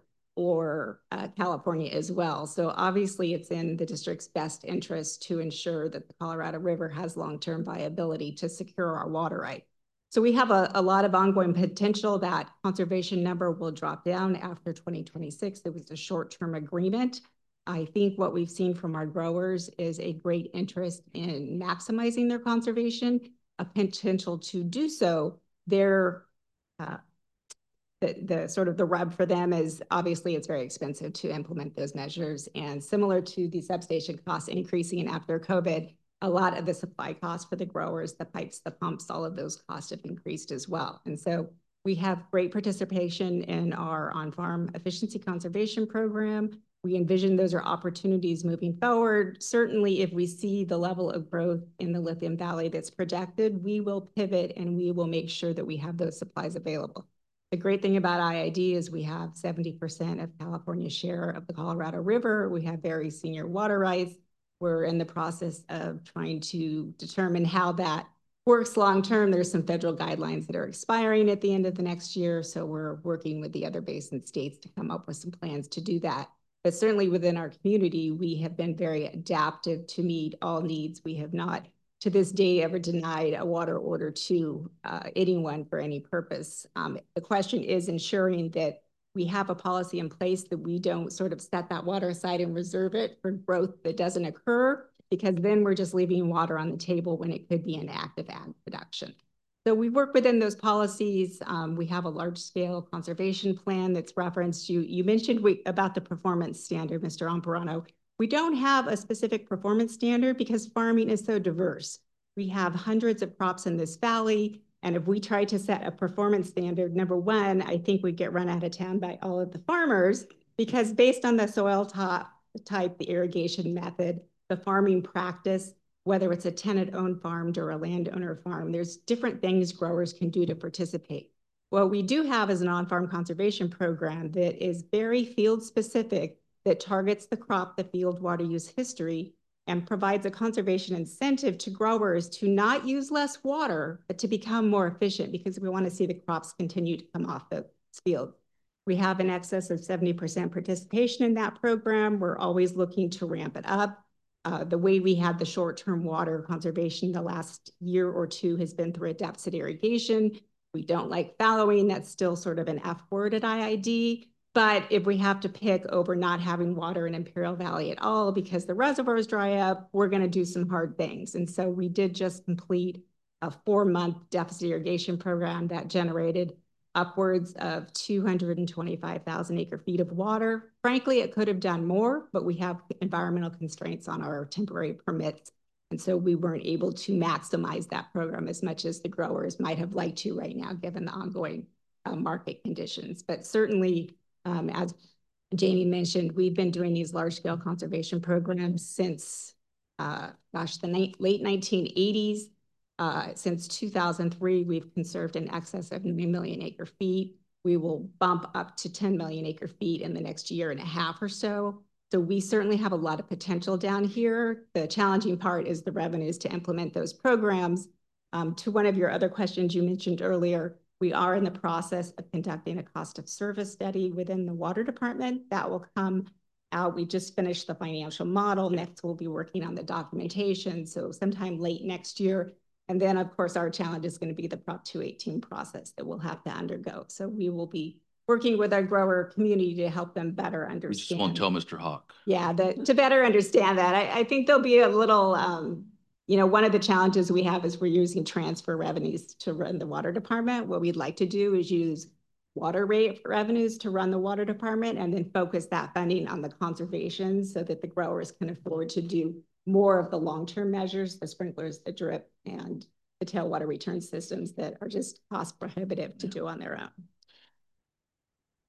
or uh, California as well. So obviously it's in the district's best interest to ensure that the Colorado River has long-term viability to secure our water right. So we have a, a lot of ongoing potential. That conservation number will drop down after twenty twenty-six. It was a short-term agreement. I think what we've seen from our growers is a great interest in maximizing their conservation, a potential to do so. Their uh, The, the sort of the rub for them is obviously it's very expensive to implement those measures, and similar to the substation costs increasing after COVID, a lot of the supply costs for the growers, the pipes, the pumps, all of those costs have increased as well. And so we have great participation in our on-farm efficiency conservation program. We envision those are opportunities moving forward. Certainly, if we see the level of growth in the Lithium Valley that's projected, we will pivot and we will make sure that we have those supplies available. The great thing about I I D is we have seventy percent of California's share of the Colorado River. We have very senior water rights. We're in the process of trying to determine how that works long-term. There's some federal guidelines that are expiring at the end of the next year. So we're working with the other basin states to come up with some plans to do that. But certainly within our community, we have been very adaptive to meet all needs. We have not to this day ever denied a water order to uh, anyone for any purpose. Um, the question is ensuring that we have a policy in place that we don't sort of set that water aside and reserve it for growth that doesn't occur, because then we're just leaving water on the table when it could be an active ag production. So we work within those policies. Um, we have a large scale conservation plan that's referenced. You, you mentioned we, about the performance standard, Mister Amparano. We don't have a specific performance standard because farming is so diverse. We have hundreds of crops in this valley. And if we try to set a performance standard, number one, I think we get run out of town by all of the farmers, because based on the soil top, type, the irrigation method, the farming practice, whether it's a tenant-owned farm or a landowner farm, there's different things growers can do to participate. What we do have is an on-farm conservation program that is very field-specific, that targets the crop, the field water use history, and provides a conservation incentive to growers to not use less water, but to become more efficient, because we want to see the crops continue to come off the field. We have in excess of seventy percent participation in that program. We're always looking to ramp it up. Uh, the way we had the short-term water conservation the last year or two has been through a deficit irrigation. We don't like fallowing. That's still sort of an F word at I I D. But if we have to pick over not having water in Imperial Valley at all because the reservoirs dry up, we're going to do some hard things. And so we did just complete a four-month deficit irrigation program that generated upwards of two hundred twenty-five thousand acre feet of water. Frankly, it could have done more, but we have environmental constraints on our temporary permits. And so we weren't able to maximize that program as much as the growers might have liked to right now, given the ongoing uh, market conditions. But certainly, Um, as Jamie mentioned, we've been doing these large-scale conservation programs since, uh, gosh, the late nineteen eighties. Uh, since two thousand three, we've conserved in excess of nine million acre feet. We will bump up to ten million acre feet in the next year and a half or so. So we certainly have a lot of potential down here. The challenging part is the revenues to implement those programs. Um, to one of your other questions you mentioned earlier, we are in the process of conducting a cost of service study within the water department. That will come out. We just finished the financial model. Next, we'll be working on the documentation. So sometime late next year. And then, of course, our challenge is going to be the Prop two eighteen process that we'll have to undergo. So we will be working with our grower community to help them better understand. We just won't tell Mister Hawk. Yeah, the, to better understand that. I, I think there'll be a little... Um, You know, one of the challenges we have is we're using transfer revenues to run the water department. What we'd like to do is use water rate revenues to run the water department and then focus that funding on the conservation so that the growers can afford to do more of the long-term measures, the sprinklers, the drip, and the tailwater return systems that are just cost prohibitive to do on their own.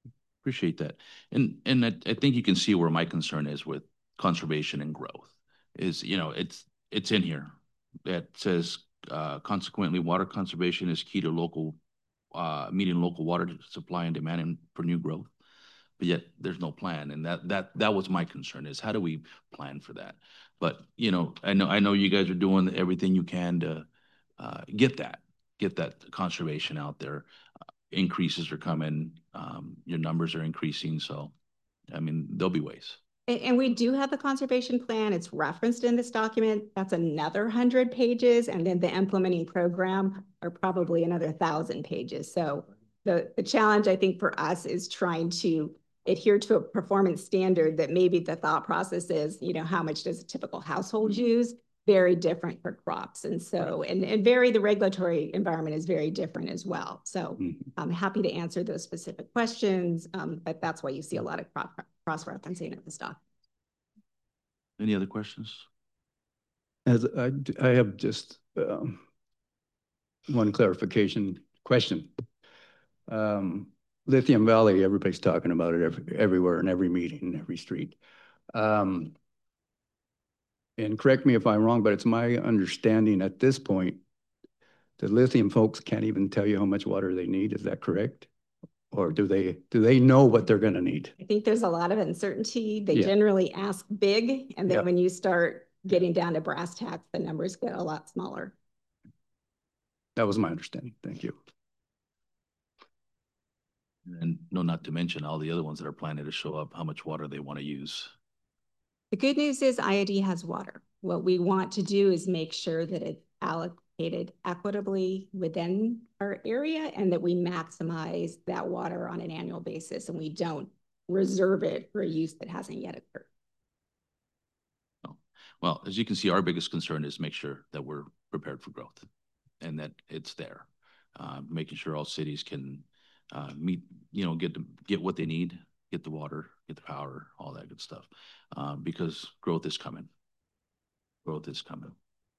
Appreciate that. And, and I, I think you can see where my concern is with conservation and growth is, you know, it's, it's in here that says, uh, consequently, water conservation is key to local, uh, meeting local water supply and demand and for new growth. But yet there's no plan. And that, that, that was my concern is how do we plan for that? But, you know, I know, I know you guys are doing everything you can to, uh, get that, get that conservation out there. Uh, increases are coming, um, your numbers are increasing. So, I mean, there'll be ways. And, and we do have the conservation plan. It's referenced in this document. That's another hundred pages. And then the implementing program are probably another thousand pages. So the, the challenge I think for us is trying to adhere to a performance standard that maybe the thought process is, you know, how much does a typical household use? Very different for crops. And so, and, and very, the regulatory environment is very different as well. So mm-hmm. I'm happy to answer those specific questions, um, but that's why you see a lot of cross-referencing of the stock. Any other questions? As I, I have just um, one clarification question. Um, Lithium Valley, everybody's talking about it every, everywhere in every meeting, every street. Um, and correct me if I'm wrong, but it's my understanding at this point, the lithium folks can't even tell you how much water they need. Is that correct? Or do they do they know what they're going to need? I think there's a lot of uncertainty. They yeah. generally ask big, and then yeah. when you start getting down to brass tacks, the numbers get a lot smaller. That was my understanding. Thank you. And no, not to mention all the other ones that are planning to show up, how much water they want to use. The good news is I I D has water. What we want to do is make sure that it's allocated equitably within our area and that we maximize that water on an annual basis and we don't reserve it for a use that hasn't yet occurred. Oh. Well, as you can see, our biggest concern is make sure that we're prepared for growth and that it's there, uh, making sure all cities can Uh, meet, you know, get to get what they need, get the water, get the power, all that good stuff, uh, because growth is coming. Growth is coming.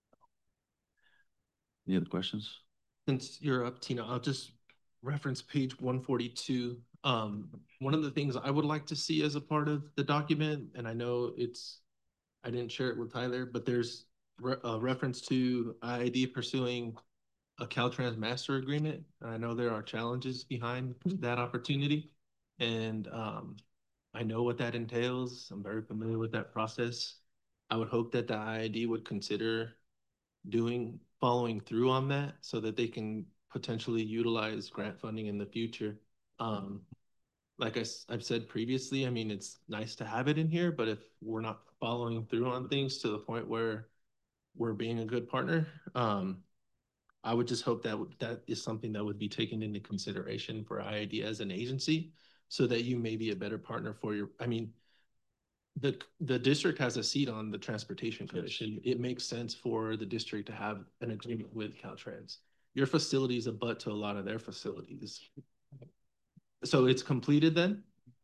Any other questions? Since you're up, Tina, I'll just reference page one forty-two. Um, one of the things I would like to see as a part of the document, and I know it's, I didn't share it with Tyler, but there's re a reference to I I D pursuing a Caltrans master agreement. I know there are challenges behind that opportunity, and um, I know what that entails. I'm very familiar with that process. I would hope that the I I D would consider doing, following through on that so that they can potentially utilize grant funding in the future. Um, like I, I've said previously, I mean, it's nice to have it in here, but if we're not following through on things to the point where we're being a good partner, um, I would just hope that that is something that would be taken into consideration for I I D as an agency so that you may be a better partner for your, I mean, the, the district has a seat on the Transportation Commission. Yes. It makes sense for the district to have an agreement with Caltrans. Your facilities abut to a lot of their facilities. So it's completed then?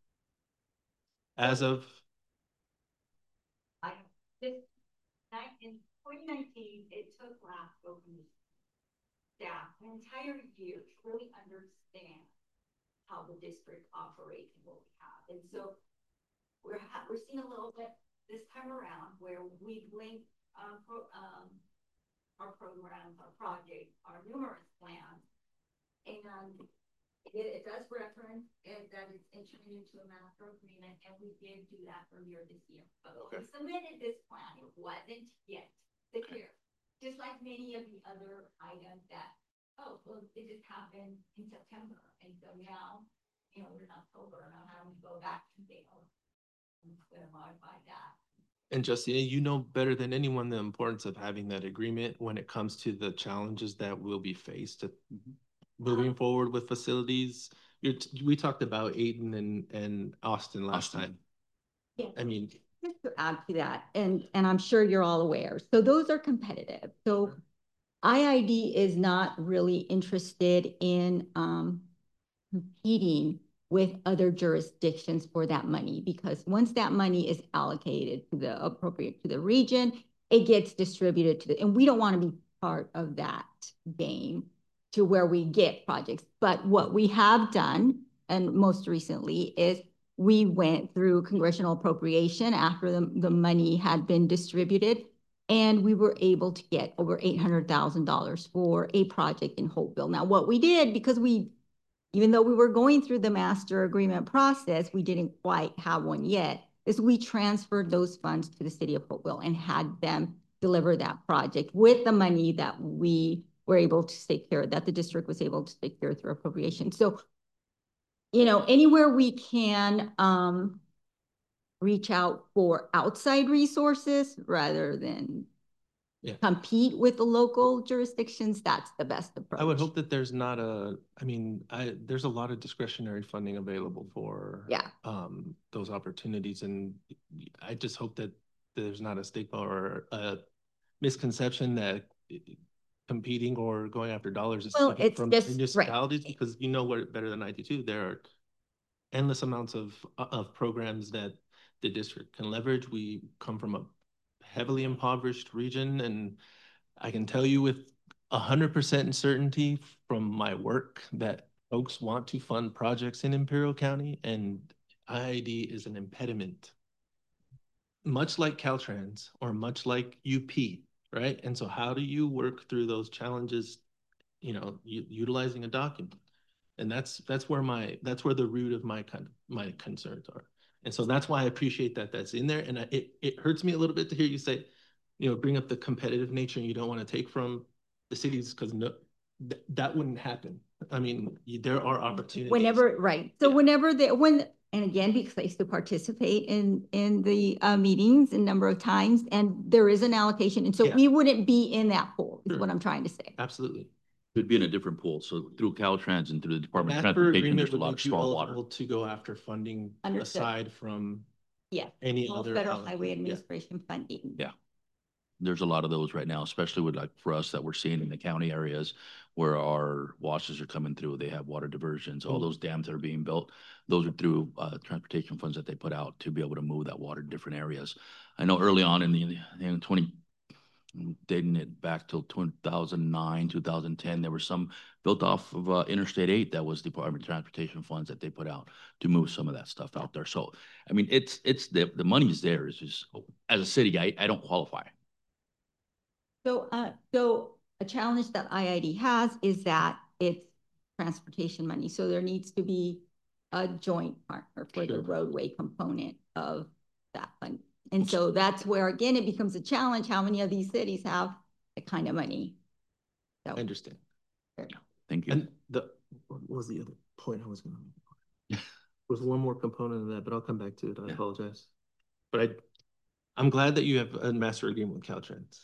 As of? I, this, in twenty nineteen, it took LAFCO staff an entire year to really understand how the district operates and what we have. And so we're we're seeing a little bit this time around where we've linked um, pro, um, our programs, our projects, our numerous plans, and it, it does reference it, that it's entering into a master agreement, and we did do that earlier this year. But when we submitted this plan, it wasn't yet secure. Just like many of the other items that, oh, well, it just happened in September. And so now, you know, we're in October, and how do we go back and say, oh, I'm going to modify that. And Justina, you know better than anyone the importance of having that agreement when it comes to the challenges that will be faced to mm-hmm. moving forward with facilities. You're t we talked about Ayton and, and Austin last Austin. time. Yeah. I mean, just to add to that, and, and I'm sure you're all aware, so those are competitive. So I I D is not really interested in um, competing with other jurisdictions for that money, because once that money is allocated to the appropriate to the region, it gets distributed to the, and we don't want to be part of that game to where we get projects. But what we have done and most recently is we went through congressional appropriation after the, the money had been distributed. And we were able to get over eight hundred thousand dollars for a project in Hopeville. Now, what we did, because we, even though we were going through the master agreement process, we didn't quite have one yet, is we transferred those funds to the city of Hopeville and had them deliver that project with the money that we were able to take care of, that the district was able to take care of through appropriation. So, you know, anywhere we can um, reach out for outside resources rather than Yeah. compete with the local jurisdictions, that's the best approach. I would hope that there's not a, I mean, I, there's a lot of discretionary funding available for Yeah. um, those opportunities. And I just hope that there's not a stigma or a misconception that competing or going after dollars is Well, it's from just- municipalities, right. because you know what better than I do too. There are endless amounts of, of programs that the district can leverage. We come from a heavily impoverished region, and I can tell you with a hundred percent certainty from my work that folks want to fund projects in Imperial County, and I I D is an impediment, much like Caltrans or much like U P, right? And so how do you work through those challenges, you know, utilizing a document? And that's that's where my that's where the root of my kind of my concerns are. And so that's why I appreciate that that's in there. And I, it it hurts me a little bit to hear you say, you know, bring up the competitive nature, and you don't want to take from the cities, because no, th that wouldn't happen. I mean, you, there are opportunities. Whenever, right. So Yeah. whenever they, when, and again, because I used to participate in, in the uh, meetings a number of times, and there is an allocation. And so Yeah. we wouldn't be in that pool, is Sure. what I'm trying to say. Absolutely. Could be in a different pool. So through Caltrans and through the Department of Master Transportation, agreement there's a would lot of make you stormwater. eligible to go after funding Understood. aside from Yeah. any All other Federal alloc- Highway yeah. Administration funding. Yeah. There's a lot of those right now, especially with like for us that we're seeing in the county areas where our washes are coming through. They have water diversions, all Mm. those dams that are being built. Those are through uh, transportation funds that they put out to be able to move that water to different areas. I know early on in the in twenty, dating it back till two thousand nine, two thousand ten, there were some built off of uh, Interstate eight that was Department of Transportation funds that they put out to move some of that stuff out there. So, I mean, it's it's the the money is there. It's just as a city, I I don't qualify. So, uh, so a challenge that I I D has is that it's transportation money. So there needs to be a joint partner for the Sure. roadway component of that fund. And so that's where, again, it becomes a challenge. How many of these cities have that kind of money? So, I understand. Thank you. And the, what was the other point I was gonna make? Was one more component of that, but I'll come back to it. I Yeah. apologize. But I, I'm glad that you have a master agreement with Caltrans.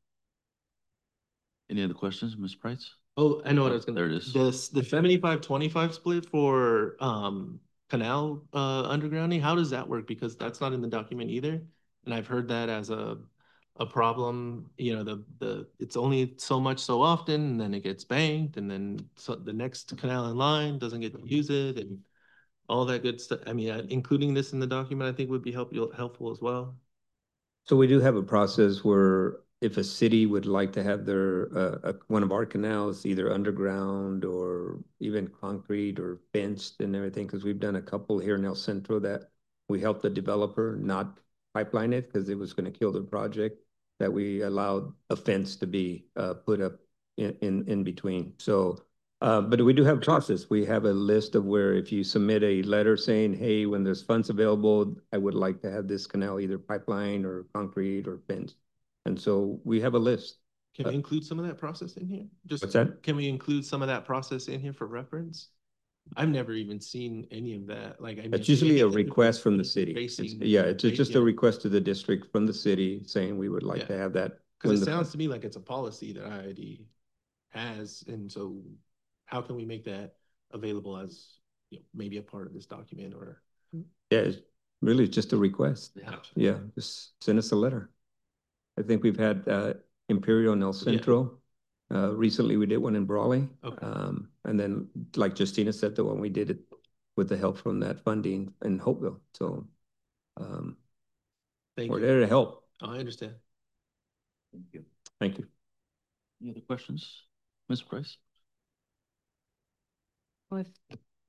Any other questions, Miz Price? Oh, I know what Oh, I was gonna. there it is. This, the seventy-five twenty-five split for, um, canal, uh, undergrounding, how does that work? Because that's not in the document either. And I've heard that as a, a problem, you know, the, the, it's only so much so often, and then it gets banked, and then so the next canal in line doesn't get to use it, and all that good stuff. I mean, uh, including this in the document, I think would be help, helpful as well. So we do have a process where if a city would like to have their, uh, uh, one of our canals either underground or even concrete or fenced and everything, because we've done a couple here in El Centro that we helped the developer not pipeline it because it was going to kill the project, that we allowed a fence to be uh, put up in, in, in between. So, uh, but we do have a process. We have a list of where if you submit a letter saying, hey, when there's funds available, I would like to have this canal either pipeline or concrete or fence. And so we have a list. Can we include some of that process in here? Just, What's that? Can we include some of that process in here for reference? I've never even seen any of that. Like, I mean. It's usually a request from the it's city. It's- facing- Yeah, it's right? just Yeah. a request to the district from the city saying we would like Yeah. to have that. Cause when it the- sounds to me like it's a policy that I I D has, and so how can we make that available as, you know, maybe a part of this document or? Yeah, it's really just a request. Yeah. Yeah, just send us a letter. I think we've had uh, Imperial and El Centro. Uh, recently, we did one in Brawley. Okay. Um, and then, like Justina said, the one we did it with the help from that funding in Hopeville. So um, Thank we're you. there to help. Oh, I understand. Thank you. Thank you. Any other questions, Miz Price? If,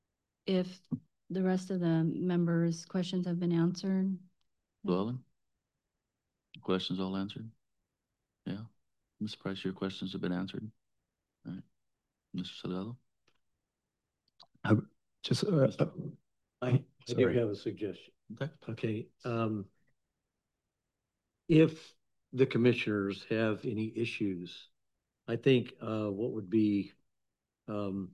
if the rest of the members' questions have been answered. Llewellyn? Questions all answered? Yeah. Miz Price, your questions have been answered? All right. Mister Salgado? I just, uh, uh, I, I do Sorry. have a suggestion. Okay. Okay, um, if the commissioners have any issues, I think, uh, what would be, um,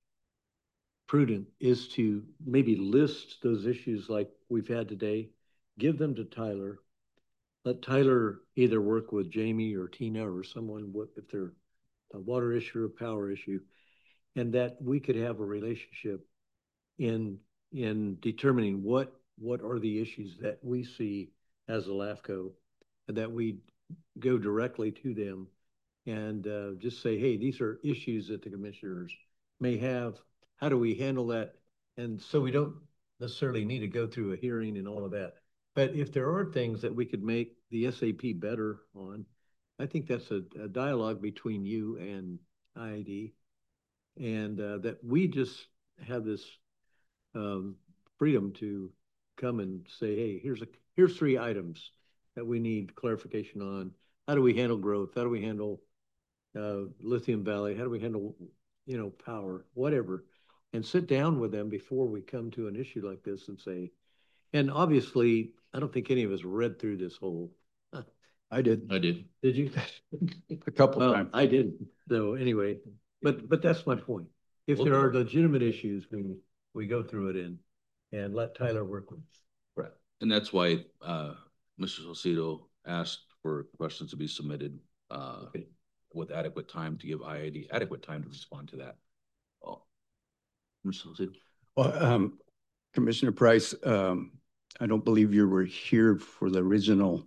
prudent is to maybe list those issues like we've had today, give them to Tyler. Let Tyler either work with Jamie or Tina or someone, what, if they're a water issue or power issue, and that we could have a relationship in, in determining what, what are the issues that we see as a LAFCO, and that we go directly to them and uh, just say, hey, these are issues that the commissioners may have. How do we handle that? And so we don't necessarily need to go through a hearing and all of that. But if there are things that we could make the S A P better on, I think that's a, a dialogue between you and I I D. And uh, that we just have this um, freedom to come and say, hey, here's a here's three items that we need clarification on. How do we handle growth? How do we handle uh, Lithium Valley? How do we handle, you know, power, whatever, and sit down with them before we come to an issue like this and say, and obviously, I don't think any of us read through this whole. I did. I did. Did you? A couple Well, times. I didn't. So anyway, but, but that's my point. If there are legitimate issues, we, we go through it in and let Tyler work with us. Right. And that's why, uh, Mister Salcido asked for questions to be submitted, uh, Okay. with adequate time to give I I D adequate time to respond to that. Oh, Mister Salcido? Well, um, Commissioner Price, um, I don't believe you were here for the original,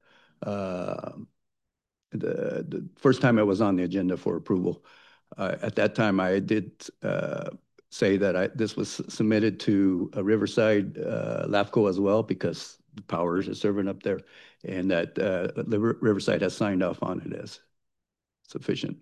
uh, the, the first time I was on the agenda for approval. Uh, at that time, I did, uh, say that I, this was submitted to a Riverside, uh, LAFCO as well, because the powers are serving up there, and that, uh, the Riverside has signed off on it as sufficient.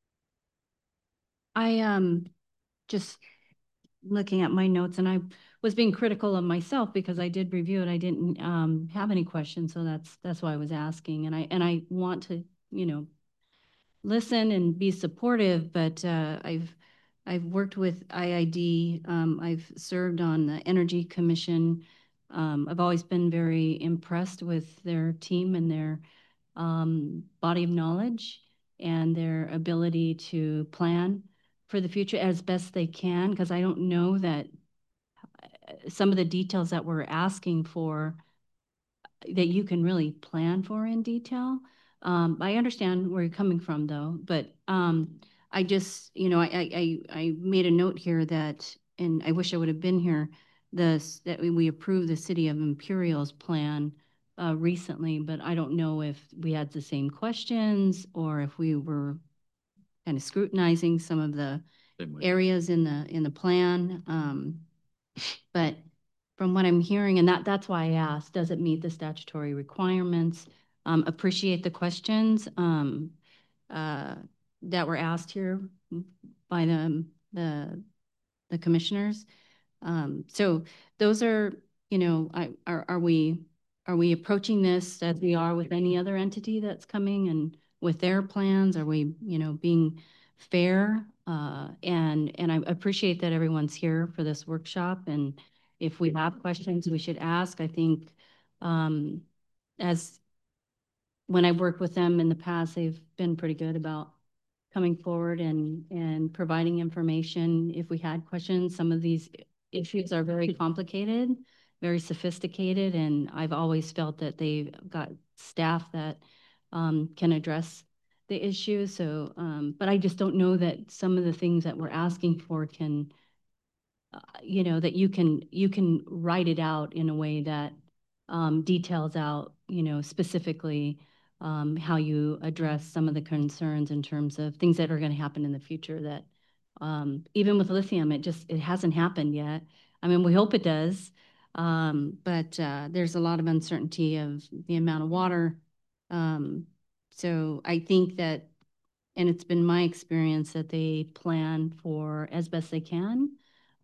I, um, just looking at my notes, and I was being critical of myself because I did review it. I didn't, um, have any questions, so that's, that's why I was asking. And I, and I want to, you know, listen and be supportive, but, uh, I've, I've worked with I I D. Um, I've served on the Energy Commission. Um, I've always been very impressed with their team and their, um, body of knowledge and their ability to plan for the future as best they can, because I don't know that some of the details that we're asking for that you can really plan for in detail. Um, I understand where you're coming from though, but um, I just, you know, I, I, I made a note here that, and I wish I would have been here, this, that we, we approved the City of Imperial's plan uh, recently, but I don't know if we had the same questions or if we were kind of scrutinizing some of the Same way. areas in the, in the plan. Um, but from what I'm hearing, and that, that's why I asked, does it meet the statutory requirements? Um, appreciate the questions, um, uh, that were asked here by the, the, the commissioners. Um, so those are, you know, I, are, are we, are we approaching this as we are with any other entity that's coming and with their plans? Are we, you know, being fair? Uh, and, and I appreciate that everyone's here for this workshop. And if we have questions, we should ask. I think, um, as when I've worked with them in the past, they've been pretty good about coming forward and, and providing information if we had questions. Some of these issues are very complicated, very sophisticated, and I've always felt that they've got staff that um, can address the issue. So, um, but I just don't know that some of the things that we're asking for can, uh, you know, that you can, you can write it out in a way that um, details out, you know, specifically um, how you address some of the concerns in terms of things that are going to happen in the future that um, even with lithium, it just, it hasn't happened yet. I mean, we hope it does, um, but uh, there's a lot of uncertainty of the amount of water. Um, so I think that, and it's been my experience that they plan for as best they can.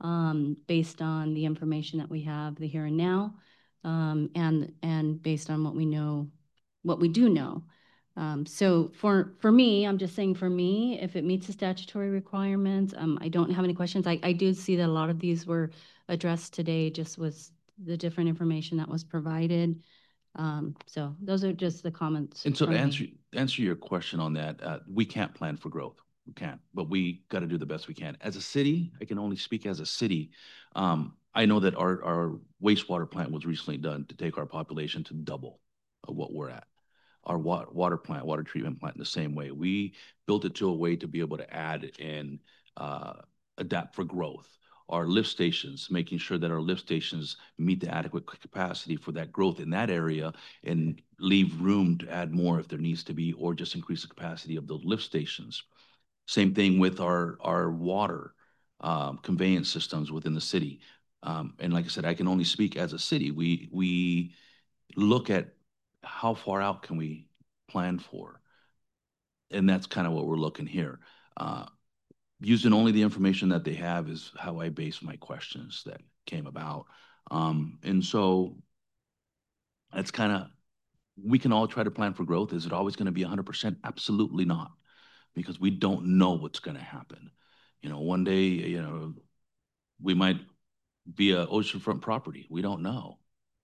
um, based on the information that we have, the here and now, um, and, and based on what we know, what we do know. Um, so for, for me, I'm just saying for me, if it meets the statutory requirements, um, I don't have any questions. I, I do see that a lot of these were addressed today, just with the different information that was provided. Um, so those are just the comments. And so to from me. answer, answer your question on that, uh, we can't plan for growth. We can't, but we got to do the best we can. As a city, I can only speak as a city. Um, I know that our, our wastewater plant was recently done to take our population to double of what we're at. Our wa water plant, water treatment plant, in the same way. We built it to a way to be able to add and uh, adapt for growth. Our lift stations, making sure that our lift stations meet the adequate capacity for that growth in that area and leave room to add more if there needs to be, or just increase the capacity of those lift stations. Same thing with our, our water um, conveyance systems within the city. Um, and like I said, I can only speak as a city. We, we look at how far out can we plan for? And that's kind of what we're looking here. Uh, using only the information that they have is how I base my questions that came about. Um, and so that's kind of, we can all try to plan for growth. Is it always going to be one hundred percent? Absolutely not, because we don't know what's going to happen. You know, one day, you know, we might be an oceanfront property. We don't know.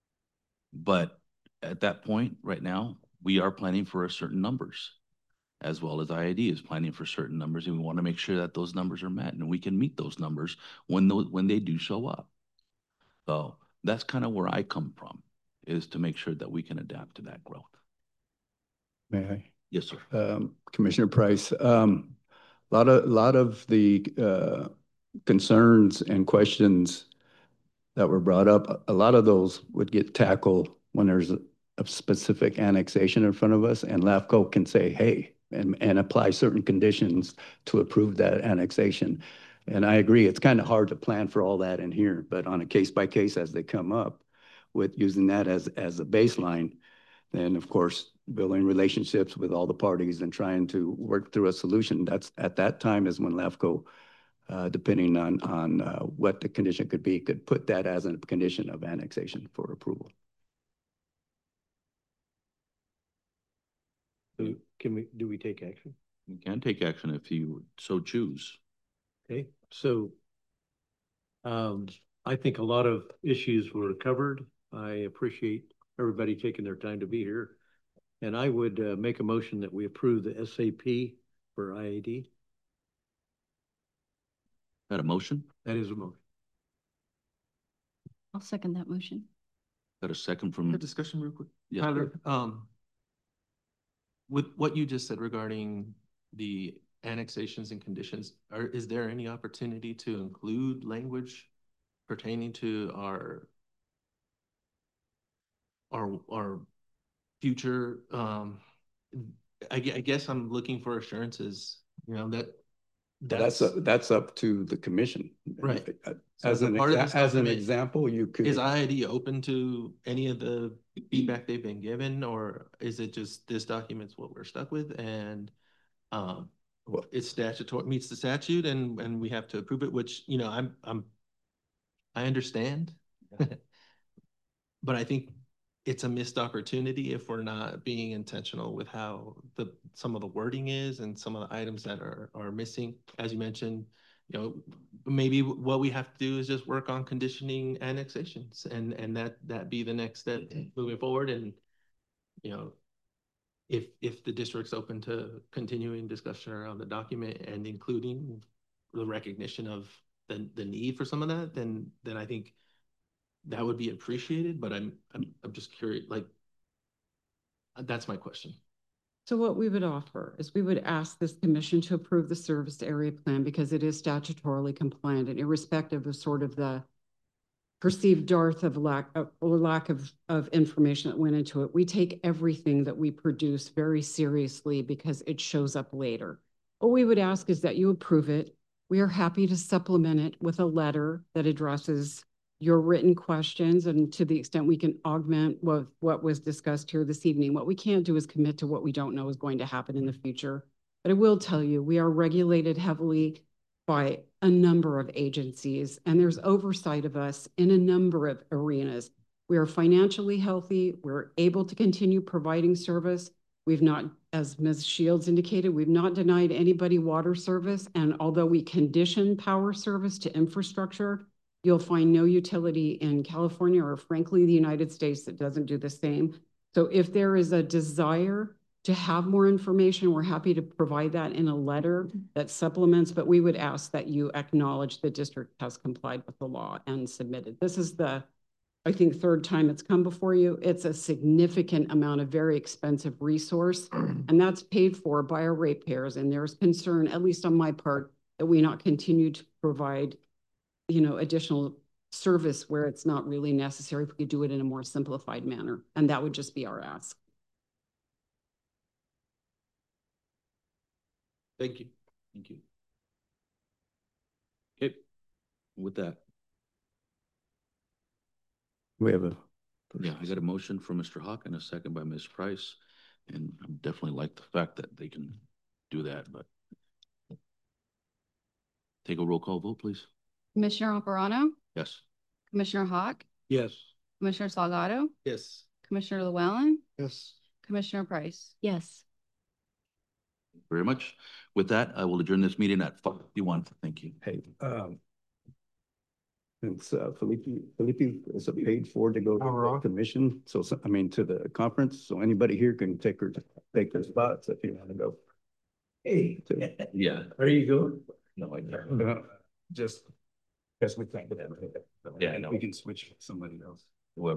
But at that point right now, we are planning for a certain numbers, as well as I I D is planning for certain numbers, and we want to make sure that those numbers are met and we can meet those numbers when those, when they do show up. So that's kind of where I come from, is to make sure that we can adapt to that growth. May I? Yes, sir. Um, Commissioner Price, um, a lot of, lot of the uh, concerns and questions that were brought up, a lot of those would get tackled when there's a, a specific annexation in front of us, and LAFCO can say, hey, and, and apply certain conditions to approve that annexation. And I agree, it's kind of hard to plan for all that in here, but on a case by case as they come up, with using that as, as a baseline, then of course, building relationships with all the parties and trying to work through a solution. That's at that time is when LAFCO, uh, depending on, on uh, what the condition could be, could put that as a condition of annexation for approval. So can we, do we take action? You can take action if you so choose. Okay, so um, I think a lot of issues were covered. I appreciate everybody taking their time to be here. And I would uh, make a motion that we approve the S A P for I A D. Got a motion? That is a motion. I'll second that motion. Got a second from? A discussion real quick. Yes, Tyler, sir. um, with what you just said regarding the annexations and conditions, are, is there any opportunity to include language pertaining to our our, our future, um, I, gue- I guess I'm looking for assurances, you know, that That's, that's, up- that's up to the commission. Right. Uh, So As as a an, part of exa- this as an document, example, you could. is I I D open to any of the feedback they've been given, or is it just this document's what we're stuck with and um, Well- it's statutory, meets the statute and, and we have to approve it, which, you know, I'm, I'm, I understand. But I think it's a missed opportunity if we're not being intentional with how the, some of the wording is and some of the items that are, are missing. As you mentioned, you know, maybe what we have to do is just work on conditioning annexations and, and that, that be the next step moving forward. And, you know, if, if the district's open to continuing discussion around the document and including the recognition of the, the need for some of that, then, then I think that would be appreciated, but I'm, I'm, I'm just curious, like, that's my question. So what we would offer is we would ask this commission to approve the service area plan because it is statutorily compliant and irrespective of sort of the perceived dearth of lack of, or lack of, of information that went into it. We take everything that we produce very seriously because it shows up later. What we would ask is that you approve it. We are happy to supplement it with a letter that addresses your written questions, and to the extent we can augment what, what was discussed here this evening. What we can't do is commit to what we don't know is going to happen in the future. But I will tell you, we are regulated heavily by a number of agencies, and there's oversight of us in a number of arenas. We are financially healthy. We're able to continue providing service. We've not, as Miz Shields indicated, we've not denied anybody water service. And although we condition power service to infrastructure, you'll find no utility in California or frankly, the United States that doesn't do the same. So if there is a desire to have more information, we're happy to provide that in a letter that supplements, but we would ask that you acknowledge the district has complied with the law and submitted. This is the, I think, third time it's come before you. It's a significant amount of very expensive resource, and that's paid for by our ratepayers. And there's concern, at least on my part, that we not continue to provide, you know, additional service where it's not really necessary. If we could do it in a more simplified manner, and that would just be our ask. Thank you. Thank you. Okay, with that. We have a. Yeah, I got a motion from Mister Hawk and a second by Miz Price. And I definitely like the fact that they can do that, but. Take a roll call vote, please. Commissioner Alvarado, Yes. Commissioner Hawk, Yes. Commissioner Salgado, Yes. Commissioner Llewellyn, Yes. Commissioner Price. Yes. Very much. With that, I will adjourn this meeting at five fifty-one. Thank you. Hey, um. It's uh, Felipe, Felipe is paid for to go to the commission. So, so, I mean, to the conference. So anybody here can take her, take their spots if you want to go. Hey. to- Yeah. There you go. No, I don't. Uh, Just, because we think that. Yeah, I know. We can switch with somebody else.